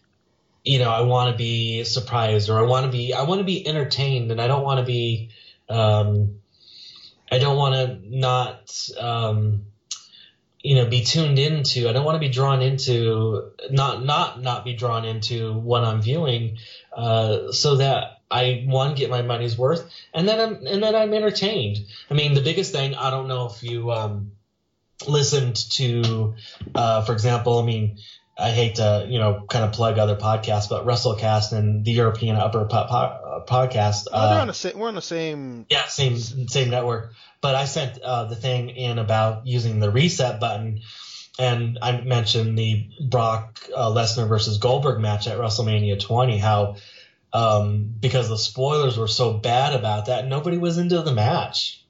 Speaker 2: you know, I want to be surprised or I want to be I want to be entertained, and I don't want to be um, I don't want to not um, you know be tuned into. I don't want to be drawn into not not not be drawn into what I'm viewing, uh, so that I one get my money's worth, and then I'm and then I'm entertained. I mean, the biggest thing, I don't know if you um, listened to, uh, for example, I mean, I hate to you know kind of plug other podcasts, but WrestleCast and the European Upper po- po- uh, Podcast.
Speaker 3: Oh, they're
Speaker 2: uh,
Speaker 3: on the same. We're on the same.
Speaker 2: Yeah, same same network. But I sent uh, the thing in about using the reset button, and I mentioned the Brock uh, Lesnar versus Goldberg match at WrestleMania twenty. How um, because the spoilers were so bad about that, nobody was into the match.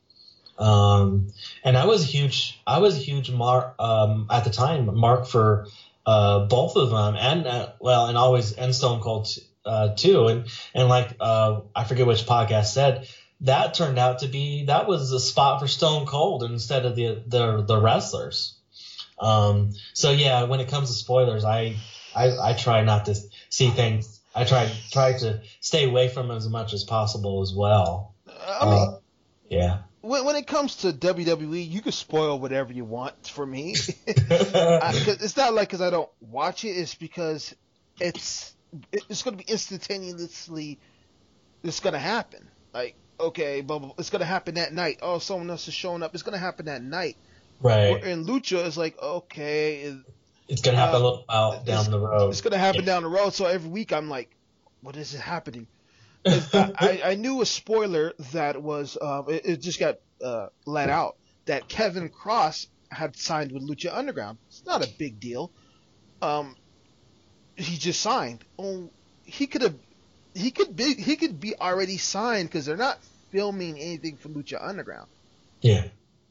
Speaker 2: Um, and I was a huge, I was a huge mark um, at the time, mark for uh, both of them, and uh, well, and always and Stone Cold uh, too. And and like uh, I forget which podcast said. That turned out to be that was a spot for Stone Cold instead of the the, the wrestlers. Um, so yeah, when it comes to spoilers, I, I I try not to see things. I try try to stay away from them as much as possible as well.
Speaker 3: I mean,
Speaker 2: Uh, yeah.
Speaker 3: when when it comes to W W E, you can spoil whatever you want for me. I, 'cause it's not like because I don't watch it. It's because it's it's going to be instantaneously. It's going to happen. Like. Okay, but it's gonna happen that night. Oh, someone else is showing up. It's gonna happen that night.
Speaker 2: Right.
Speaker 3: Where in Lucha, it's like okay, it,
Speaker 2: It's gonna happen
Speaker 3: uh,
Speaker 2: a little out down the road.
Speaker 3: It's gonna happen
Speaker 2: Yeah.
Speaker 3: down the road. So every week I'm like, what is it happening? I, I, I knew a spoiler that was um, it, it just got uh, let out that Kevin Cross had signed with Lucha Underground. It's not a big deal. Um, he just signed. Oh, he could have. He could be he could be already signed because they're not filming anything for Lucha Underground.
Speaker 2: Yeah.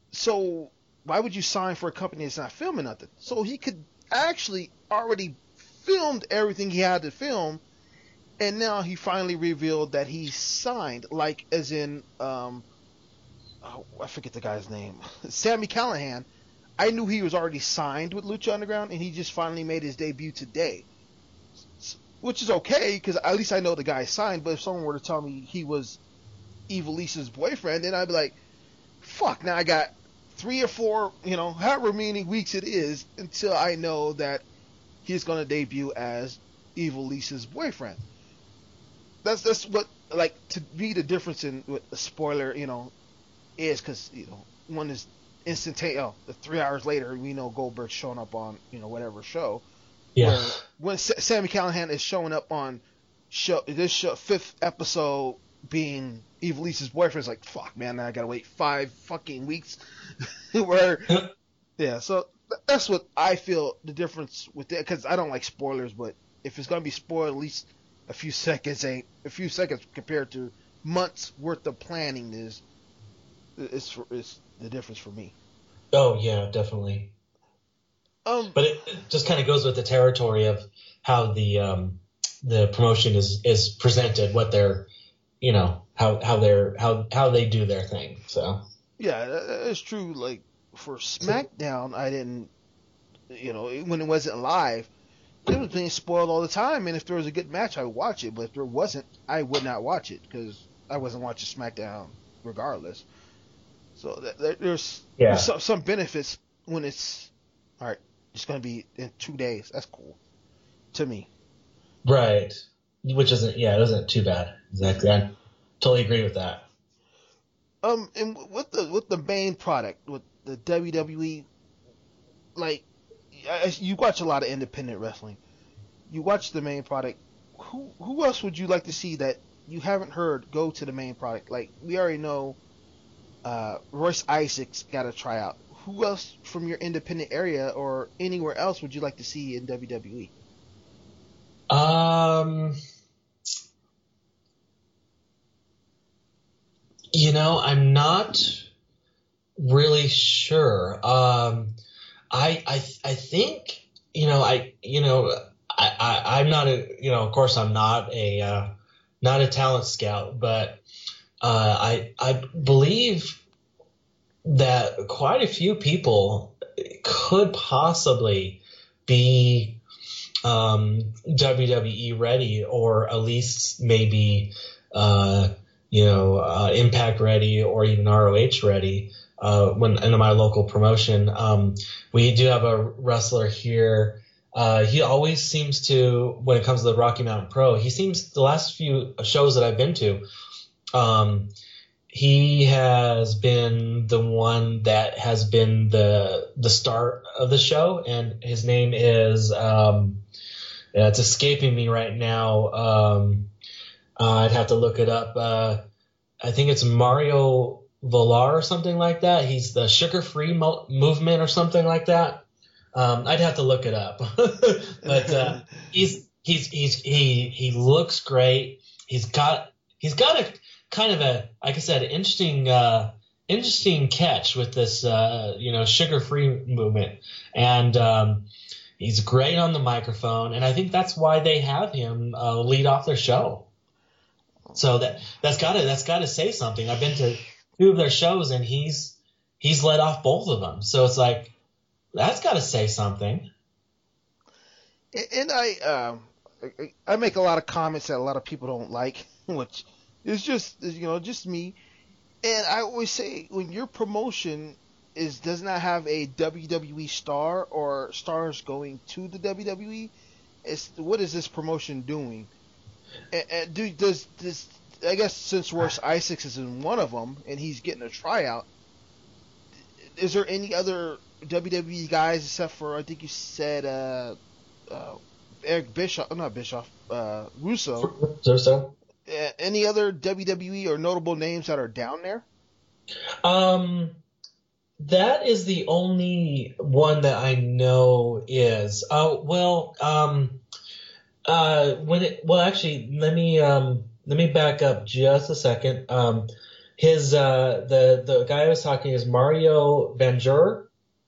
Speaker 3: So why would you sign for a company that's not filming nothing? So he could actually already filmed everything he had to film, and now he finally revealed that he signed, like as in um oh, I forget the guy's name. Sami Callihan. I knew he was already signed with Lucha Underground, and he just finally made his debut today. Which is okay, because at least I know the guy signed, but if someone were to tell me he was Evil Lisa's boyfriend, then I'd be like, fuck, now I got three or four, you know, however many weeks it is, until I know that he's going to debut as Evil Lisa's boyfriend. That's that's what, like, to me, the difference in what a spoiler, you know, is, because, you know, one is instantaneous, oh, three hours later, we know Goldberg's showing up on, you know, whatever show.
Speaker 2: Yeah.
Speaker 3: Where when S- Sami Callihan is showing up on show this show, fifth episode being Evil Lisa's boyfriend, is like, fuck, man, now I gotta wait five fucking weeks. Where, yeah, so th- that's what I feel the difference with it, because I don't like spoilers, but if it's gonna be spoiled, at least a few seconds ain't a few seconds compared to months worth of planning is is is the difference for me.
Speaker 2: Oh yeah, definitely.
Speaker 3: Um,
Speaker 2: But it, it just kind of goes with the territory of how the um, the promotion is, is presented, what they're, you know, how how they're how how they do their thing. So
Speaker 3: yeah, that- that's true. Like for SmackDown, I didn't, you know, when it wasn't live, it was being spoiled all the time. And if there was a good match, I would watch it. But if there wasn't, I would not watch it because I wasn't watching SmackDown regardless. So th- th- there's,
Speaker 2: Yeah.
Speaker 3: there's some, some benefits when it's all right. It's going to be in two days. That's cool to me.
Speaker 2: right, which isn't yeah, it isn't too bad. Exactly, I totally agree with that.
Speaker 3: Um, and with the with the main product with the W W E, like I- you watch a lot of independent wrestling. You watch the main product. Who who else would you like to see that you haven't heard go to the main product? Like we already know uh, Royce Isaacs got a tryout. Who else from your independent area or anywhere else would you like to see in W W E?
Speaker 2: Um, you know, I'm not really sure. Um, I I I think you know I you know I, I I'm not a you know of course I'm not a uh, not a talent scout, but uh, I I believe that quite a few people could possibly be um, W W E ready, or at least maybe uh, you know uh, Impact ready, or even R O H ready. Uh, when in my local promotion, um, we do have a wrestler here. Uh, he always seems to, when it comes to the Rocky Mountain Pro, he seems the last few shows that I've been to, um, he has been the one that has been the the star of the show, and his name is um, yeah, it's escaping me right now. Um, uh, I'd have to look it up. Uh, I think it's Mario Villar or something like that. He's the Sugar Free Mo- Movement or something like that. Um, I'd have to look it up, but uh, he's he's he's he he looks great. He's got he's got a kind of a, like I said, interesting uh, interesting catch with this uh, you know Sugar Free Movement, and um, he's great on the microphone, and I think that's why they have him uh, lead off their show. So that that's gotta that's gotta say something. I've been to two of their shows, and he's he's led off both of them. So it's like, that's got to say something.
Speaker 3: And I, um, I make a lot of comments that a lot of people don't like, which is just, you know, just me. And I always say, when your promotion is does not have a W W E star or stars going to the W W E, it's, what is this promotion doing? And, and do does this? I guess since Royce Isaacs is in one of them and he's getting a tryout, is there any other W W E guys except for, I think you said uh, uh, Eric Bischoff, not Bischoff, uh, Russo.
Speaker 2: Russo.
Speaker 3: Uh, any other W W E or notable names that are down there?
Speaker 2: Um, that is the only one that I know is. Oh well, um, uh, when it well actually let me um let me back up just a second. Um, his uh the the guy I was talking is Mario Vanjur.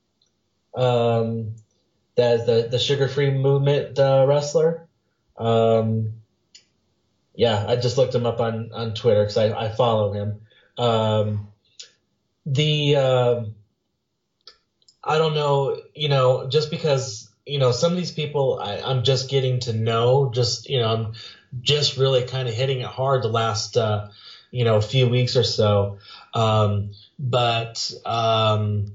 Speaker 2: Um, that's the the Sugar Free Movement uh, wrestler. Um, yeah, I just looked him up on on Twitter because I I follow him. Um, the uh, I don't know, you know, just because you know some of these people I, I'm just getting to know, just you know, I'm just really kind of hitting it hard the last uh, you know few weeks or so. Um, but um.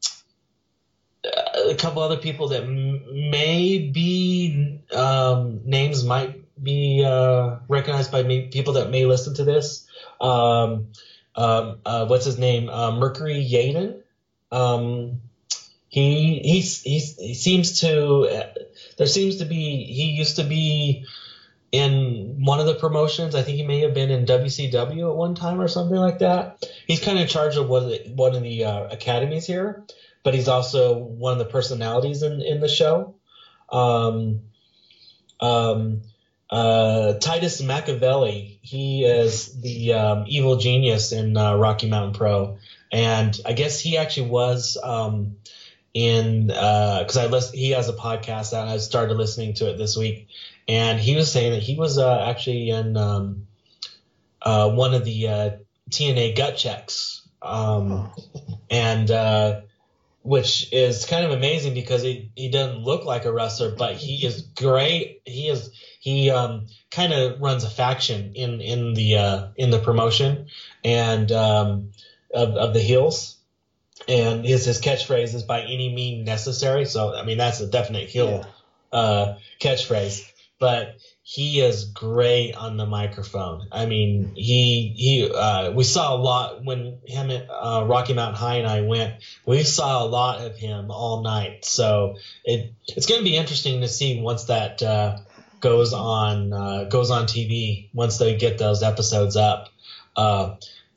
Speaker 2: A couple other people that m- may be um, names might be uh, recognized by me, people that may listen to this. Um, um, uh, what's his name? Uh, Mercury Yaden. Um, he he's, he's, he seems to. Uh, there seems to be. He used to be in one of the promotions. I think he may have been in W C W at one time or something like that. He's kind of in charge of one of the, one of the uh, academies here. But he's also one of the personalities in, in the show. Um, um, uh, Titus Machiavelli, he is the um, evil genius in uh, Rocky Mountain Pro. And I guess he actually was um, in, because uh, I list, he has a podcast and I started listening to it this week. And he was saying that he was uh, actually in um, uh, one of the uh, T N A gut checks. Um, and uh which is kind of amazing because he, he doesn't look like a wrestler, but he is great. He is he um, kind of runs a faction in in the uh, in the promotion and um, of, of the heels, and his his catchphrase is "by any means necessary." So I mean that's a definite heel yeah. uh, catchphrase, but he is great on the microphone. I mean, he he uh, we saw a lot when him and uh, Rocky Mountain High and I went. We saw a lot of him all night. So it it's going to be interesting to see once that uh, goes on uh, goes on T V once they get those episodes up uh, to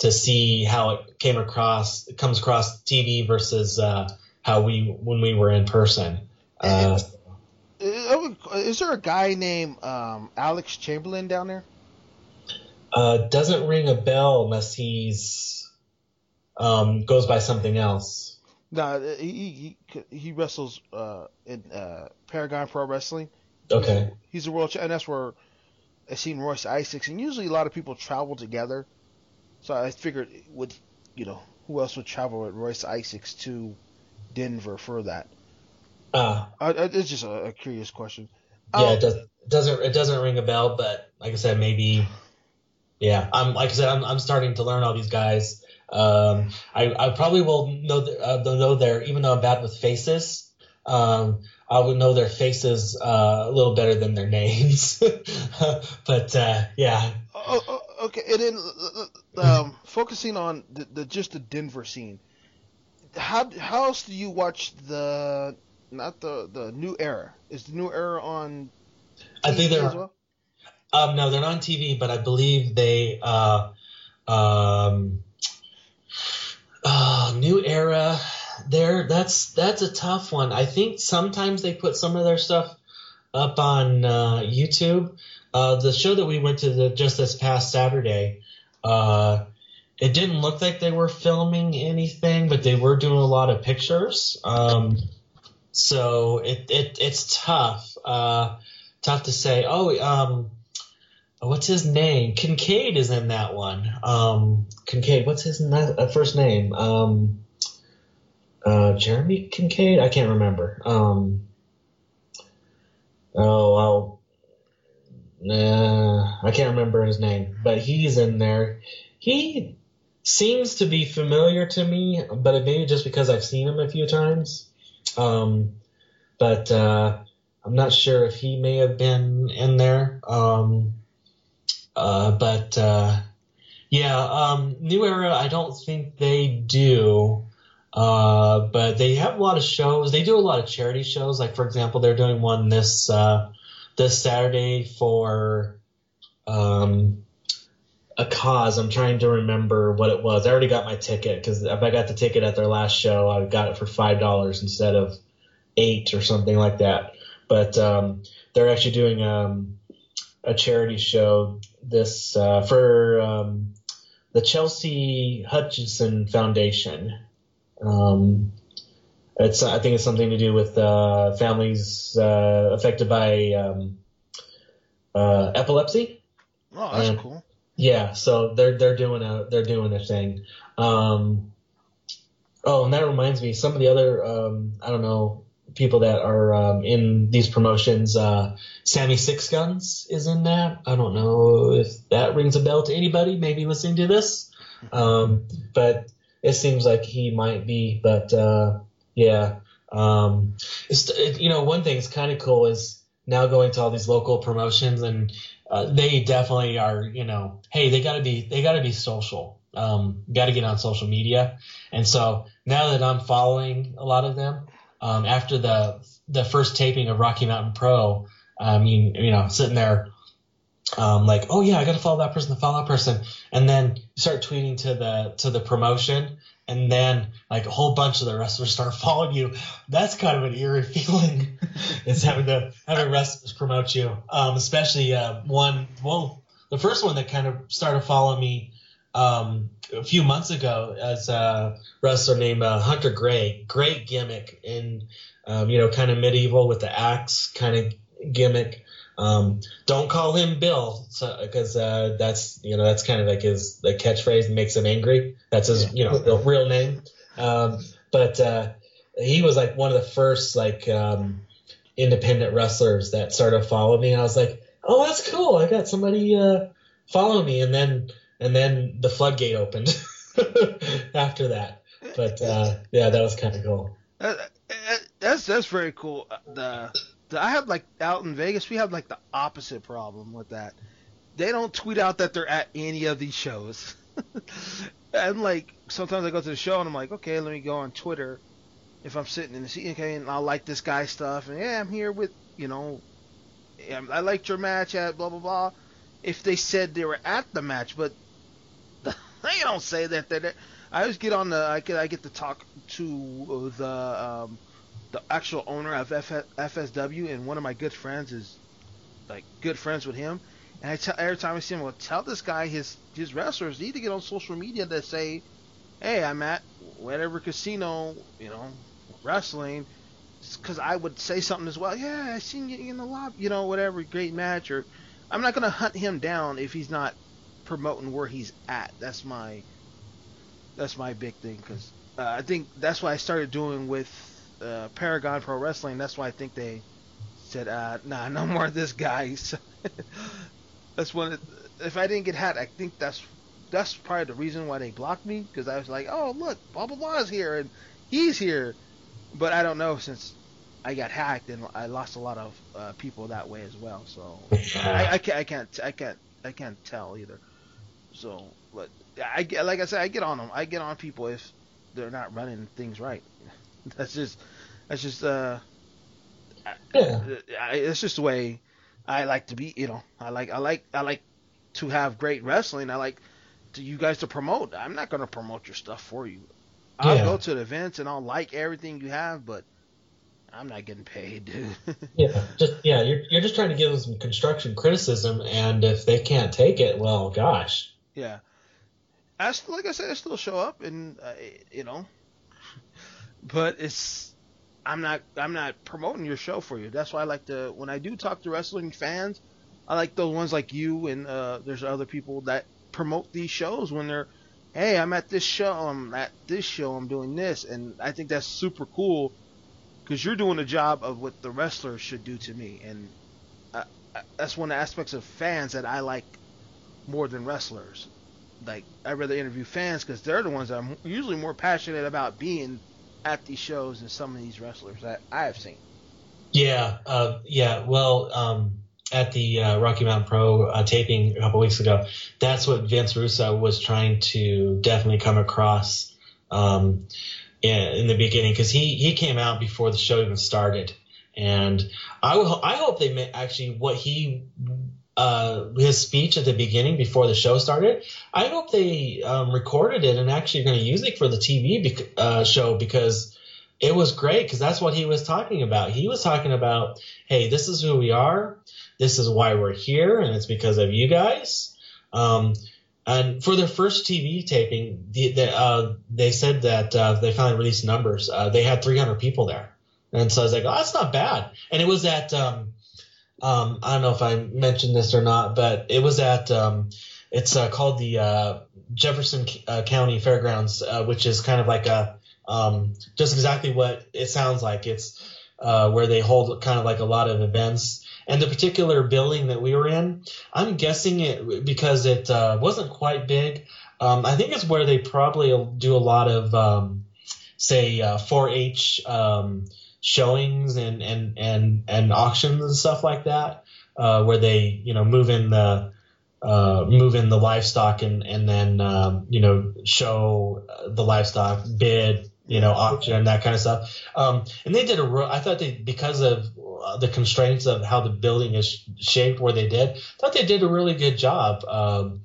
Speaker 2: to see how it came across, it comes across T V versus uh, how we when we were in person. Uh,
Speaker 3: Is there a guy named um, Alex Chamberlain down there?
Speaker 2: uh, doesn't ring a bell unless he's um, goes by something else.
Speaker 3: No, he he he wrestles uh, in uh, Paragon Pro Wrestling.
Speaker 2: Okay.
Speaker 3: He's a world champion, and that's where I seen Royce Isaacs. And usually a lot of people travel together, so I figured would you know who else would travel with Royce Isaacs to Denver for that?
Speaker 2: Uh,
Speaker 3: I, I, it's just a, a curious question.
Speaker 2: Yeah,
Speaker 3: Um,
Speaker 2: it, does, it doesn't it doesn't ring a bell, but like I said, maybe. Yeah, I'm like I said, I'm I'm starting to learn all these guys. Um, I I probably will know the, uh, know their even though I'm bad with faces. Um, I would know their faces uh, a little better than their names. But uh, yeah.
Speaker 3: Oh, oh, okay, and then um, focusing on the, the just the Denver scene. How how else do you watch the not the the New Era? Is the New Era on
Speaker 2: I think
Speaker 3: T V
Speaker 2: they're
Speaker 3: as well?
Speaker 2: um no, they're not on T V, but I believe they uh um uh, New Era. There, that's that's a tough one. I think sometimes they put some of their stuff up on uh, YouTube. Uh, the show that we went to the, just this past Saturday, uh, it didn't look like they were filming anything, but they were doing a lot of pictures. Um, so it, it it's tough, uh, tough to say. Oh, um, what's his name? Kincaid is in that one. Um, Kincaid, what's his na- first name? Um, uh, Jeremy Kincaid? I can't remember. Um, oh, well, nah, I can't remember his name, but he's in there. He seems to be familiar to me, but maybe just because I've seen him a few times. Um, but uh, I'm not sure if he may have been in there. Um, uh, but uh, yeah, um, New Era, I don't think they do. Uh, but they have a lot of shows. They do a lot of charity shows. Like, for example, they're doing one this uh, this Saturday for um, a cause. I'm trying to remember what it was. I already got my ticket because if I got the ticket at their last show, I got it for five dollars instead of eight or something like that. But um, they're actually doing um, a charity show this uh, for um, the Chelsea Hutchinson Foundation. Um, it's I think it's something to do with uh, families uh, affected by um, uh, epilepsy.
Speaker 3: Oh, that's
Speaker 2: and,
Speaker 3: cool.
Speaker 2: Yeah, so they're they're doing a they're doing a thing. Um, oh, and that reminds me, some of the other um, I don't know people that are um, in these promotions. Uh, Sammy Six Guns is in that. I don't know if that rings a bell to anybody maybe listening to this, um, but it seems like he might be. But uh, yeah, um, it's, it, you know, one thing that's kind of cool is now going to all these local promotions and. Uh, they definitely are, you know, hey, they gotta be, they gotta be social. Um, gotta get on social media. And so now that I'm following a lot of them, um, after the, the first taping of Rocky Mountain Pro, I mean, you know, sitting there, um, like, oh yeah, I gotta follow that person, follow that person. And then you start tweeting to the, to the promotion. And then like a whole bunch of the wrestlers start following you. That's kind of an eerie feeling. Is having to having wrestlers promote you. Um, especially uh, one, well, the first one that kind of started following me um, a few months ago as a wrestler named uh, Hunter Gray. Great gimmick and um, you know, kind of medieval with the axe kind of gimmick. Um, don't call him Bill, because so, uh, that's you know that's kind of like his the catchphrase makes him angry. That's his you know real, real name. Um, but uh, he was like one of the first like um, independent wrestlers that started to follow me, and I was like, oh, that's cool. I got somebody uh, following me, and then and then the floodgate opened after that. But uh, yeah, that was kind of cool.
Speaker 3: Uh, that's that's very cool. The I have like out in Vegas, we have like the opposite problem with that. They don't tweet out that they're at any of these shows. And like sometimes I go to the show and I'm like, okay, let me go on Twitter if I'm sitting in the seat, okay, and I'll like this guy's stuff, and yeah, I'm here with, you know, I liked your match at blah blah blah. If they said they were at the match, but the, I don't say that. That that- I always get on the. I get I get to talk to the um, the actual owner of F- FSW, and one of my good friends is like good friends with him. And I tell every time I see him, well, tell this guy his his wrestlers need to get on social media to say, hey, I'm at whatever casino, you know, wrestling. Because I would say something as well. Yeah, I seen you in the lobby, you know, whatever, great match. Or I'm not gonna hunt him down if he's not promoting where he's at. That's my that's my big thing. Because uh, I think that's what I started doing with uh, Paragon Pro Wrestling. That's why I think they said, uh, nah, no more of this guy. So that's when it, if I didn't get hacked, I think that's that's probably the reason why they blocked me. Because I was like, oh look, blah blah blah is here and he's here. But I don't know, since I got hacked and I lost a lot of uh, people that way as well. So I, I can't, I can't, I can't, I can't tell either. So, but I get, like I said, I get on them. I get on people if they're not running things right. That's just, that's just, uh,
Speaker 2: Yeah.
Speaker 3: I, it's just the way I like to be. You know, I like, I like, I like to have great wrestling. I like to you guys to promote. I'm not gonna promote your stuff for you. I'll
Speaker 2: Yeah.
Speaker 3: go to the events and I'll like everything you have, but I'm not getting paid, dude.
Speaker 2: Yeah, just yeah, you're you're just trying to give them some construction criticism, and if they can't take it, well, gosh.
Speaker 3: Yeah. I still, like I said, I still show up, and uh, you know, but it's I'm not I'm not promoting your show for you. That's why I like to when I do talk to wrestling fans, I like those ones like you and uh, there's other people that promote these shows when they're, hey, I'm at this show, I'm at this show, I'm doing this, and I think that's super cool because you're doing a job of what the wrestlers should do to me, and I, I, that's one of the aspects of fans that I like more than wrestlers. Like, I'd rather interview fans because they're the ones that I'm usually more passionate about being at these shows than some of these wrestlers that I have seen.
Speaker 2: Yeah, uh, yeah. Well, um, at the uh, Rocky Mountain Pro uh, taping a couple weeks ago, that's what Vince Russo was trying to definitely come across um, in, in the beginning, because he, he came out before the show even started, and I will, I hope they may, actually what he uh, his speech at the beginning before the show started. I hope they um, recorded it and actually are going to use it for the T V bec- uh, show, because it was great, because that's what he was talking about. He was talking about, hey, this is who we are. This is why we're here, and it's because of you guys. Um, and for their first T V taping, the, the, uh, they said that uh, they finally released numbers. Uh, they had three hundred people there. And so I was like, oh, that's not bad. And it was at, um, um, I don't know if I mentioned this or not, but it was at, um, it's uh, called the uh, Jefferson uh, County Fairgrounds, uh, which is kind of like a, um, just exactly what it sounds like. It's uh, where they hold kind of like a lot of events. And the particular building that we were in, I'm guessing it because it uh, wasn't quite big. Um, I think it's where they probably do a lot of, um, say, uh, four H um, showings and, and, and, and auctions and stuff like that, uh, where they, you know, move in the uh, move in the livestock and, and then, um, you know, show the livestock, bid, you know, auction, that kind of stuff. Um, and they did a real, I thought they, because of the constraints of how the building is shaped where they did, I thought they did a really good job um,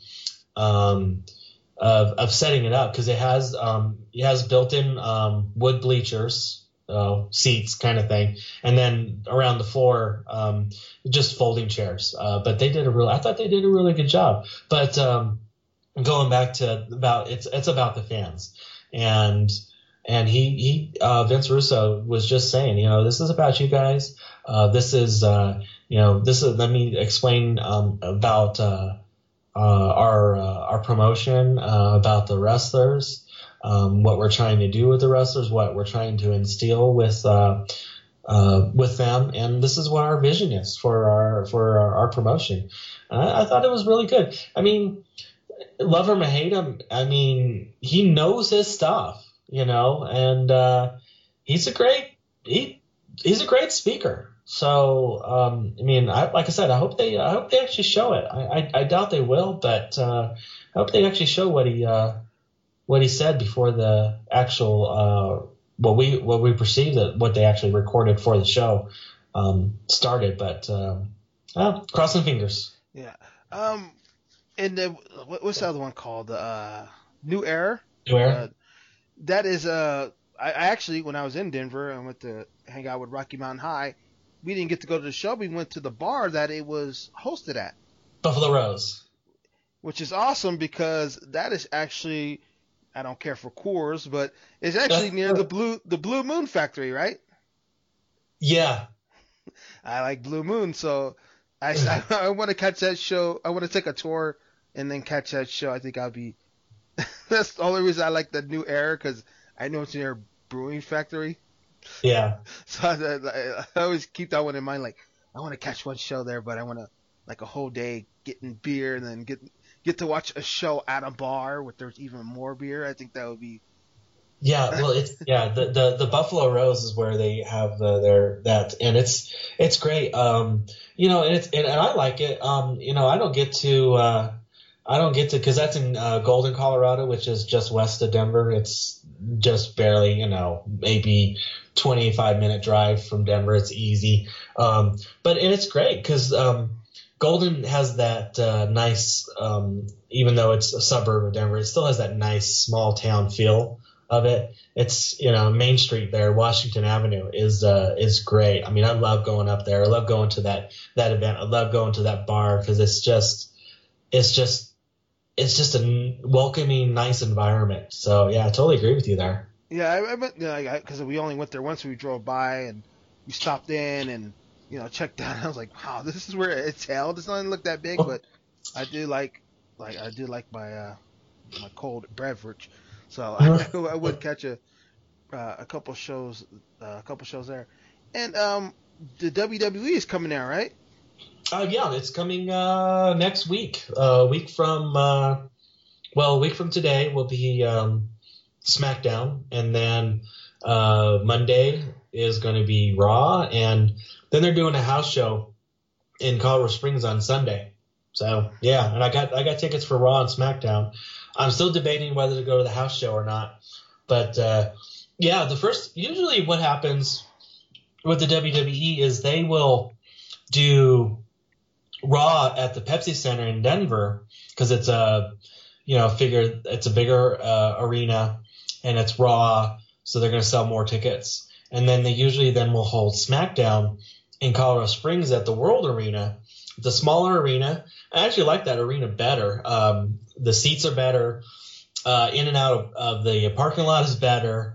Speaker 2: um, of, of setting it up, because it has, um, it has built-in um, wood bleachers, uh, seats kind of thing. And then around the floor, um, just folding chairs. Uh, but they did a real, I thought they did a really good job. But um, going back to about, it's, it's about the fans. And, And he, he uh, Vince Russo was just saying, you know, this is about you guys. Uh, this is, uh, you know, this is, let me explain um, about uh, uh, our uh, our promotion, uh, about the wrestlers, um, what we're trying to do with the wrestlers, what we're trying to instill with uh, uh, with them, and this is what our vision is for our for our, our promotion. And I, I thought it was really good. I mean, love him or hate him, I mean, he knows his stuff. You know, and uh, he's a great he he's a great speaker. So um, I mean, I, like I said, I hope they I hope they actually show it. I I, I doubt they will, but uh, I hope they actually show what he uh, what he said before the actual uh, what we what we perceived that what they actually recorded for the show um, started. But um, well, crossing fingers.
Speaker 3: Yeah. Um. and then what, what's the other one called? Uh, New Era.
Speaker 2: New Era.
Speaker 3: Uh, that is uh, I, I actually when I was in Denver, I went to hang out with Rocky Mountain High. We didn't get to go to the show. We went to the bar that it was hosted at.
Speaker 2: Buffalo Rose.
Speaker 3: Which is awesome because that is actually, I don't care for Coors, but it's actually near the Blue the Blue Moon factory, right?
Speaker 2: Yeah.
Speaker 3: I like Blue Moon, so I, I, I want to catch that show. I want to take a tour and then catch that show. I think I'll be. That's the only reason I like the New Era because I know it's near Brewing Factory.
Speaker 2: Yeah.
Speaker 3: So I, I always keep that one in mind. Like I want to catch one show there, but I want to like a whole day getting beer and then get get to watch a show at a bar where there's even more beer. I think that would be.
Speaker 2: Yeah, well, it's yeah the, the, the Buffalo Rose is where they have the, their that, and it's it's great. Um, you know, and it's and, and I like it. Um, you know, I don't get to uh, I don't get to because that's in uh, Golden, Colorado, which is just west of Denver. It's just barely, you know, maybe twenty-five minute drive from Denver. It's easy, um, but and it's great because um, Golden has that uh, nice, um, even though it's a suburb of Denver, it still has that nice small town feel of it. It's, you know, Main Street there, Washington Avenue is uh, is great. I mean, I love going up there. I love going to that that event. I love going to that bar because it's just it's just it's just a welcoming, nice environment. So yeah, I totally agree with you there.
Speaker 3: Yeah, I, I meant because you know, we only went there once. We drove by and we stopped in and you know checked out. I was like, wow, this is where it's held. It doesn't look that big, but I do like like I do like my uh, my cold beverage. So I, I would catch a uh, a couple shows, uh, a couple shows there, and um, the W W E is coming out, right?
Speaker 2: Uh, yeah, it's coming uh, next week. A uh, week from, uh, well, a week from today will be um, SmackDown, and then uh, Monday is going to be Raw, and then they're doing a house show in Colorado Springs on Sunday. So yeah, and I got I got tickets for Raw and SmackDown. I'm still debating whether to go to the house show or not. But, uh, yeah, the first – usually what happens with the W W E is they will do Raw at the Pepsi Center in Denver because it's a, you know, figure it's a bigger uh, arena and it's Raw, so they're going to sell more tickets. And then they usually then will hold SmackDown in Colorado Springs at the World Arena. It's a smaller arena. I actually like that arena better. Um, the seats are better. Uh, in and out of, of the parking lot is better.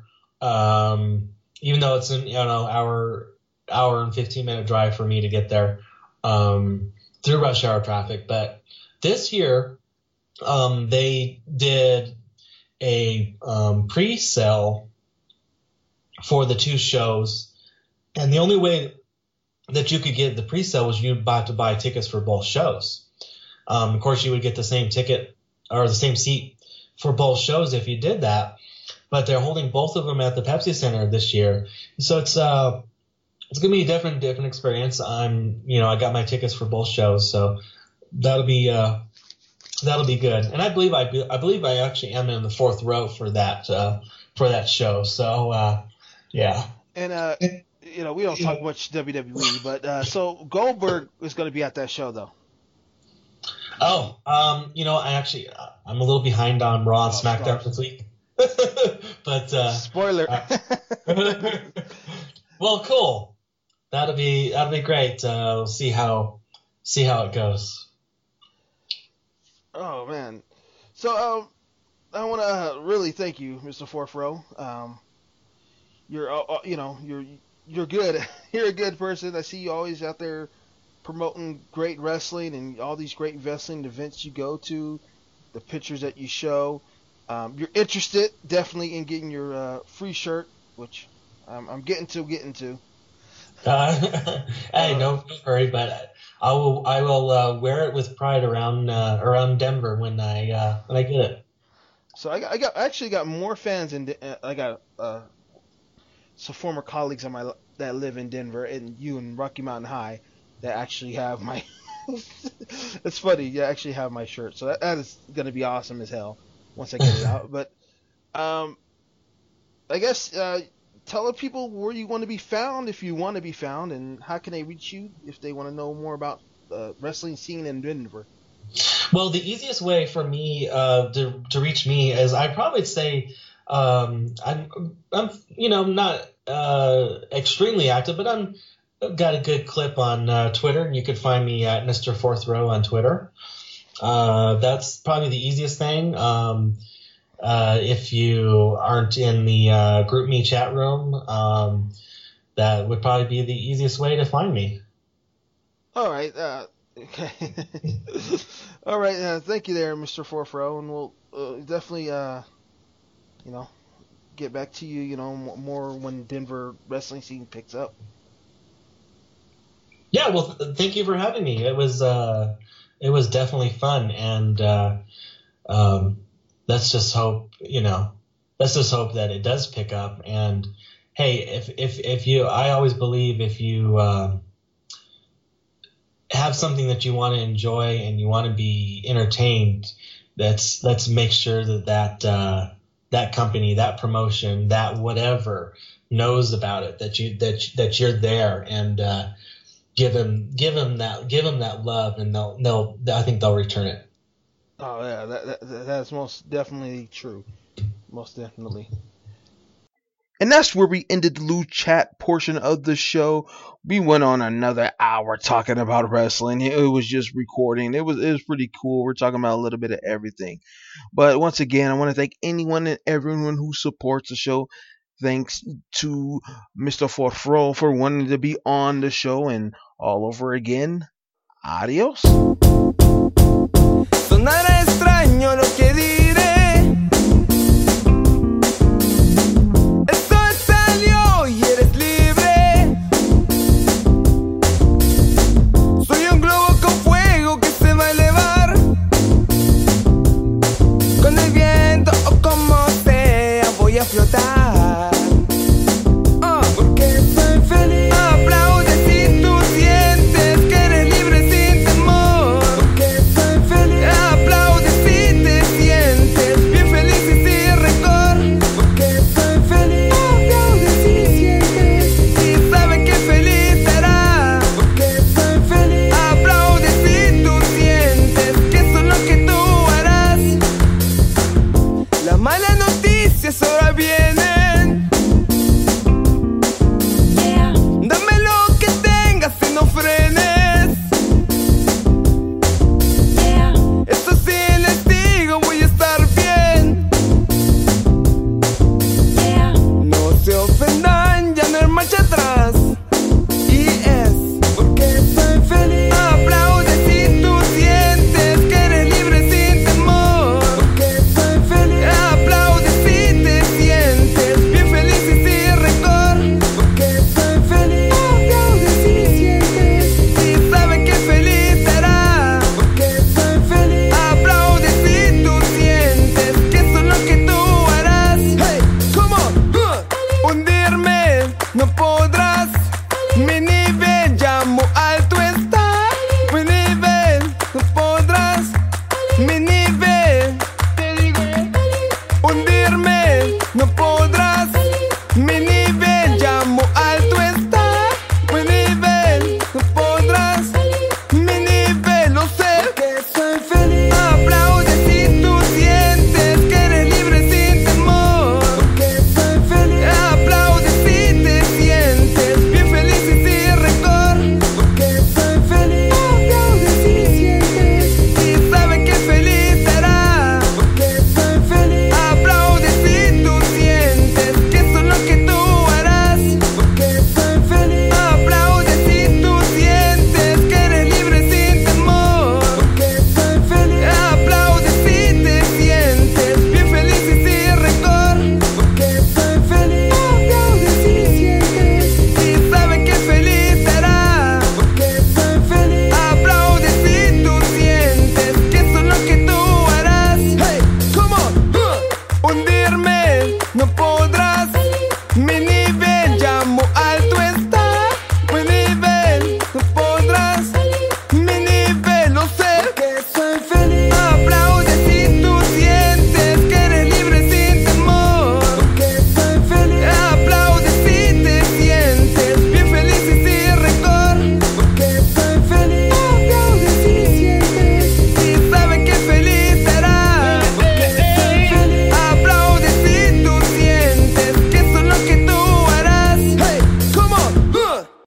Speaker 2: Um, even though it's an you know hour hour and fifteen minute drive for me to get there um, through rush hour traffic. But this year um, they did a um, pre-sale for the two shows, and the only way that you could get the pre-sale was you'd have to buy tickets for both shows. Um, of course, you would get the same ticket or the same seat for both shows if you did that. But they're holding both of them at the Pepsi Center this year, so it's uh, it's gonna be a different different experience. I'm you know I got my tickets for both shows, so that'll be uh, that'll be good. And I believe I be, I believe I actually am in the fourth row for that uh, for that show. So uh, yeah.
Speaker 3: And uh. You know, we don't talk much W W E, but uh, so Goldberg is going to be at that show, though.
Speaker 2: Oh, um, you know, I actually uh, I'm a little behind on Raw and
Speaker 3: Oh,
Speaker 2: SmackDown
Speaker 3: stars.
Speaker 2: this week, but uh,
Speaker 3: Spoiler.
Speaker 2: uh, well, cool. That'll be that'll be great. Uh, we'll see how see how it goes.
Speaker 3: Oh man. So um, I want to really thank you, Mister Fourth Row. Um, you're uh, uh, you know you're you're good. You're a good person. I see you always out there promoting great wrestling and all these great wrestling events you go to, the pictures that you show. Um, you're interested definitely in getting your uh, free shirt, which um, I'm getting to, getting to.
Speaker 2: Uh, hey, no hurry, but I will I will uh, wear it with pride around uh, around Denver when I uh, when I get it.
Speaker 3: So I got, I got I actually got more fans in. Uh, I got uh, some former colleagues of my that live in Denver, and you and Rocky Mountain High, that actually have my. It's funny, you actually have my shirt, so that, that is gonna be awesome as hell once I get it out. But um, I guess uh, tell the people where you want to be found if you want to be found, and how can they reach you if they want to know more about the wrestling scene in Denver.
Speaker 2: Well, the easiest way for me uh, to to reach me is I probably say um, I'm I'm you know not uh, extremely active, but I'm I've got a good clip on uh, Twitter. You could find me at Mister Fourth Row on Twitter. Uh, that's probably the easiest thing. Um, uh, if you aren't in the uh, GroupMe chat room, um, that would probably be the easiest way to find me.
Speaker 3: All right. Uh, okay. All right. Uh, thank you there, Mister Fourth Row, and we'll uh, definitely, uh, you know, get back to you, you know, more when Denver wrestling scene picks up.
Speaker 2: Yeah. Well, th- thank you for having me. It was, uh, it was definitely fun, and uh, um, let's just hope, you know, let's just hope that it does pick up. And hey, if if if you, I always believe if you uh, have something that you want to enjoy and you want to be entertained, let's let's make sure that that uh, that company, that promotion, that whatever knows about it, that you that that you're there, and uh, give them give them that give them that love, and they'll they'll I think they'll return it.
Speaker 3: Oh yeah, that, that that's most definitely true, most definitely.
Speaker 1: And that's where we ended the Lou Chat portion of the show. We went on another hour talking about wrestling. It was just recording. It was it was pretty cool. We're talking about a little bit of everything. But once again, I want to thank anyone and everyone who supports the show. Thanks to Mister Fourth Row for wanting to be on the show, and all over again. Adios.
Speaker 4: Sonará extraño lo que diré. El sol salió y eres libre. Soy un globo con fuego que se va a elevar. Con el viento o como sea voy a flotar.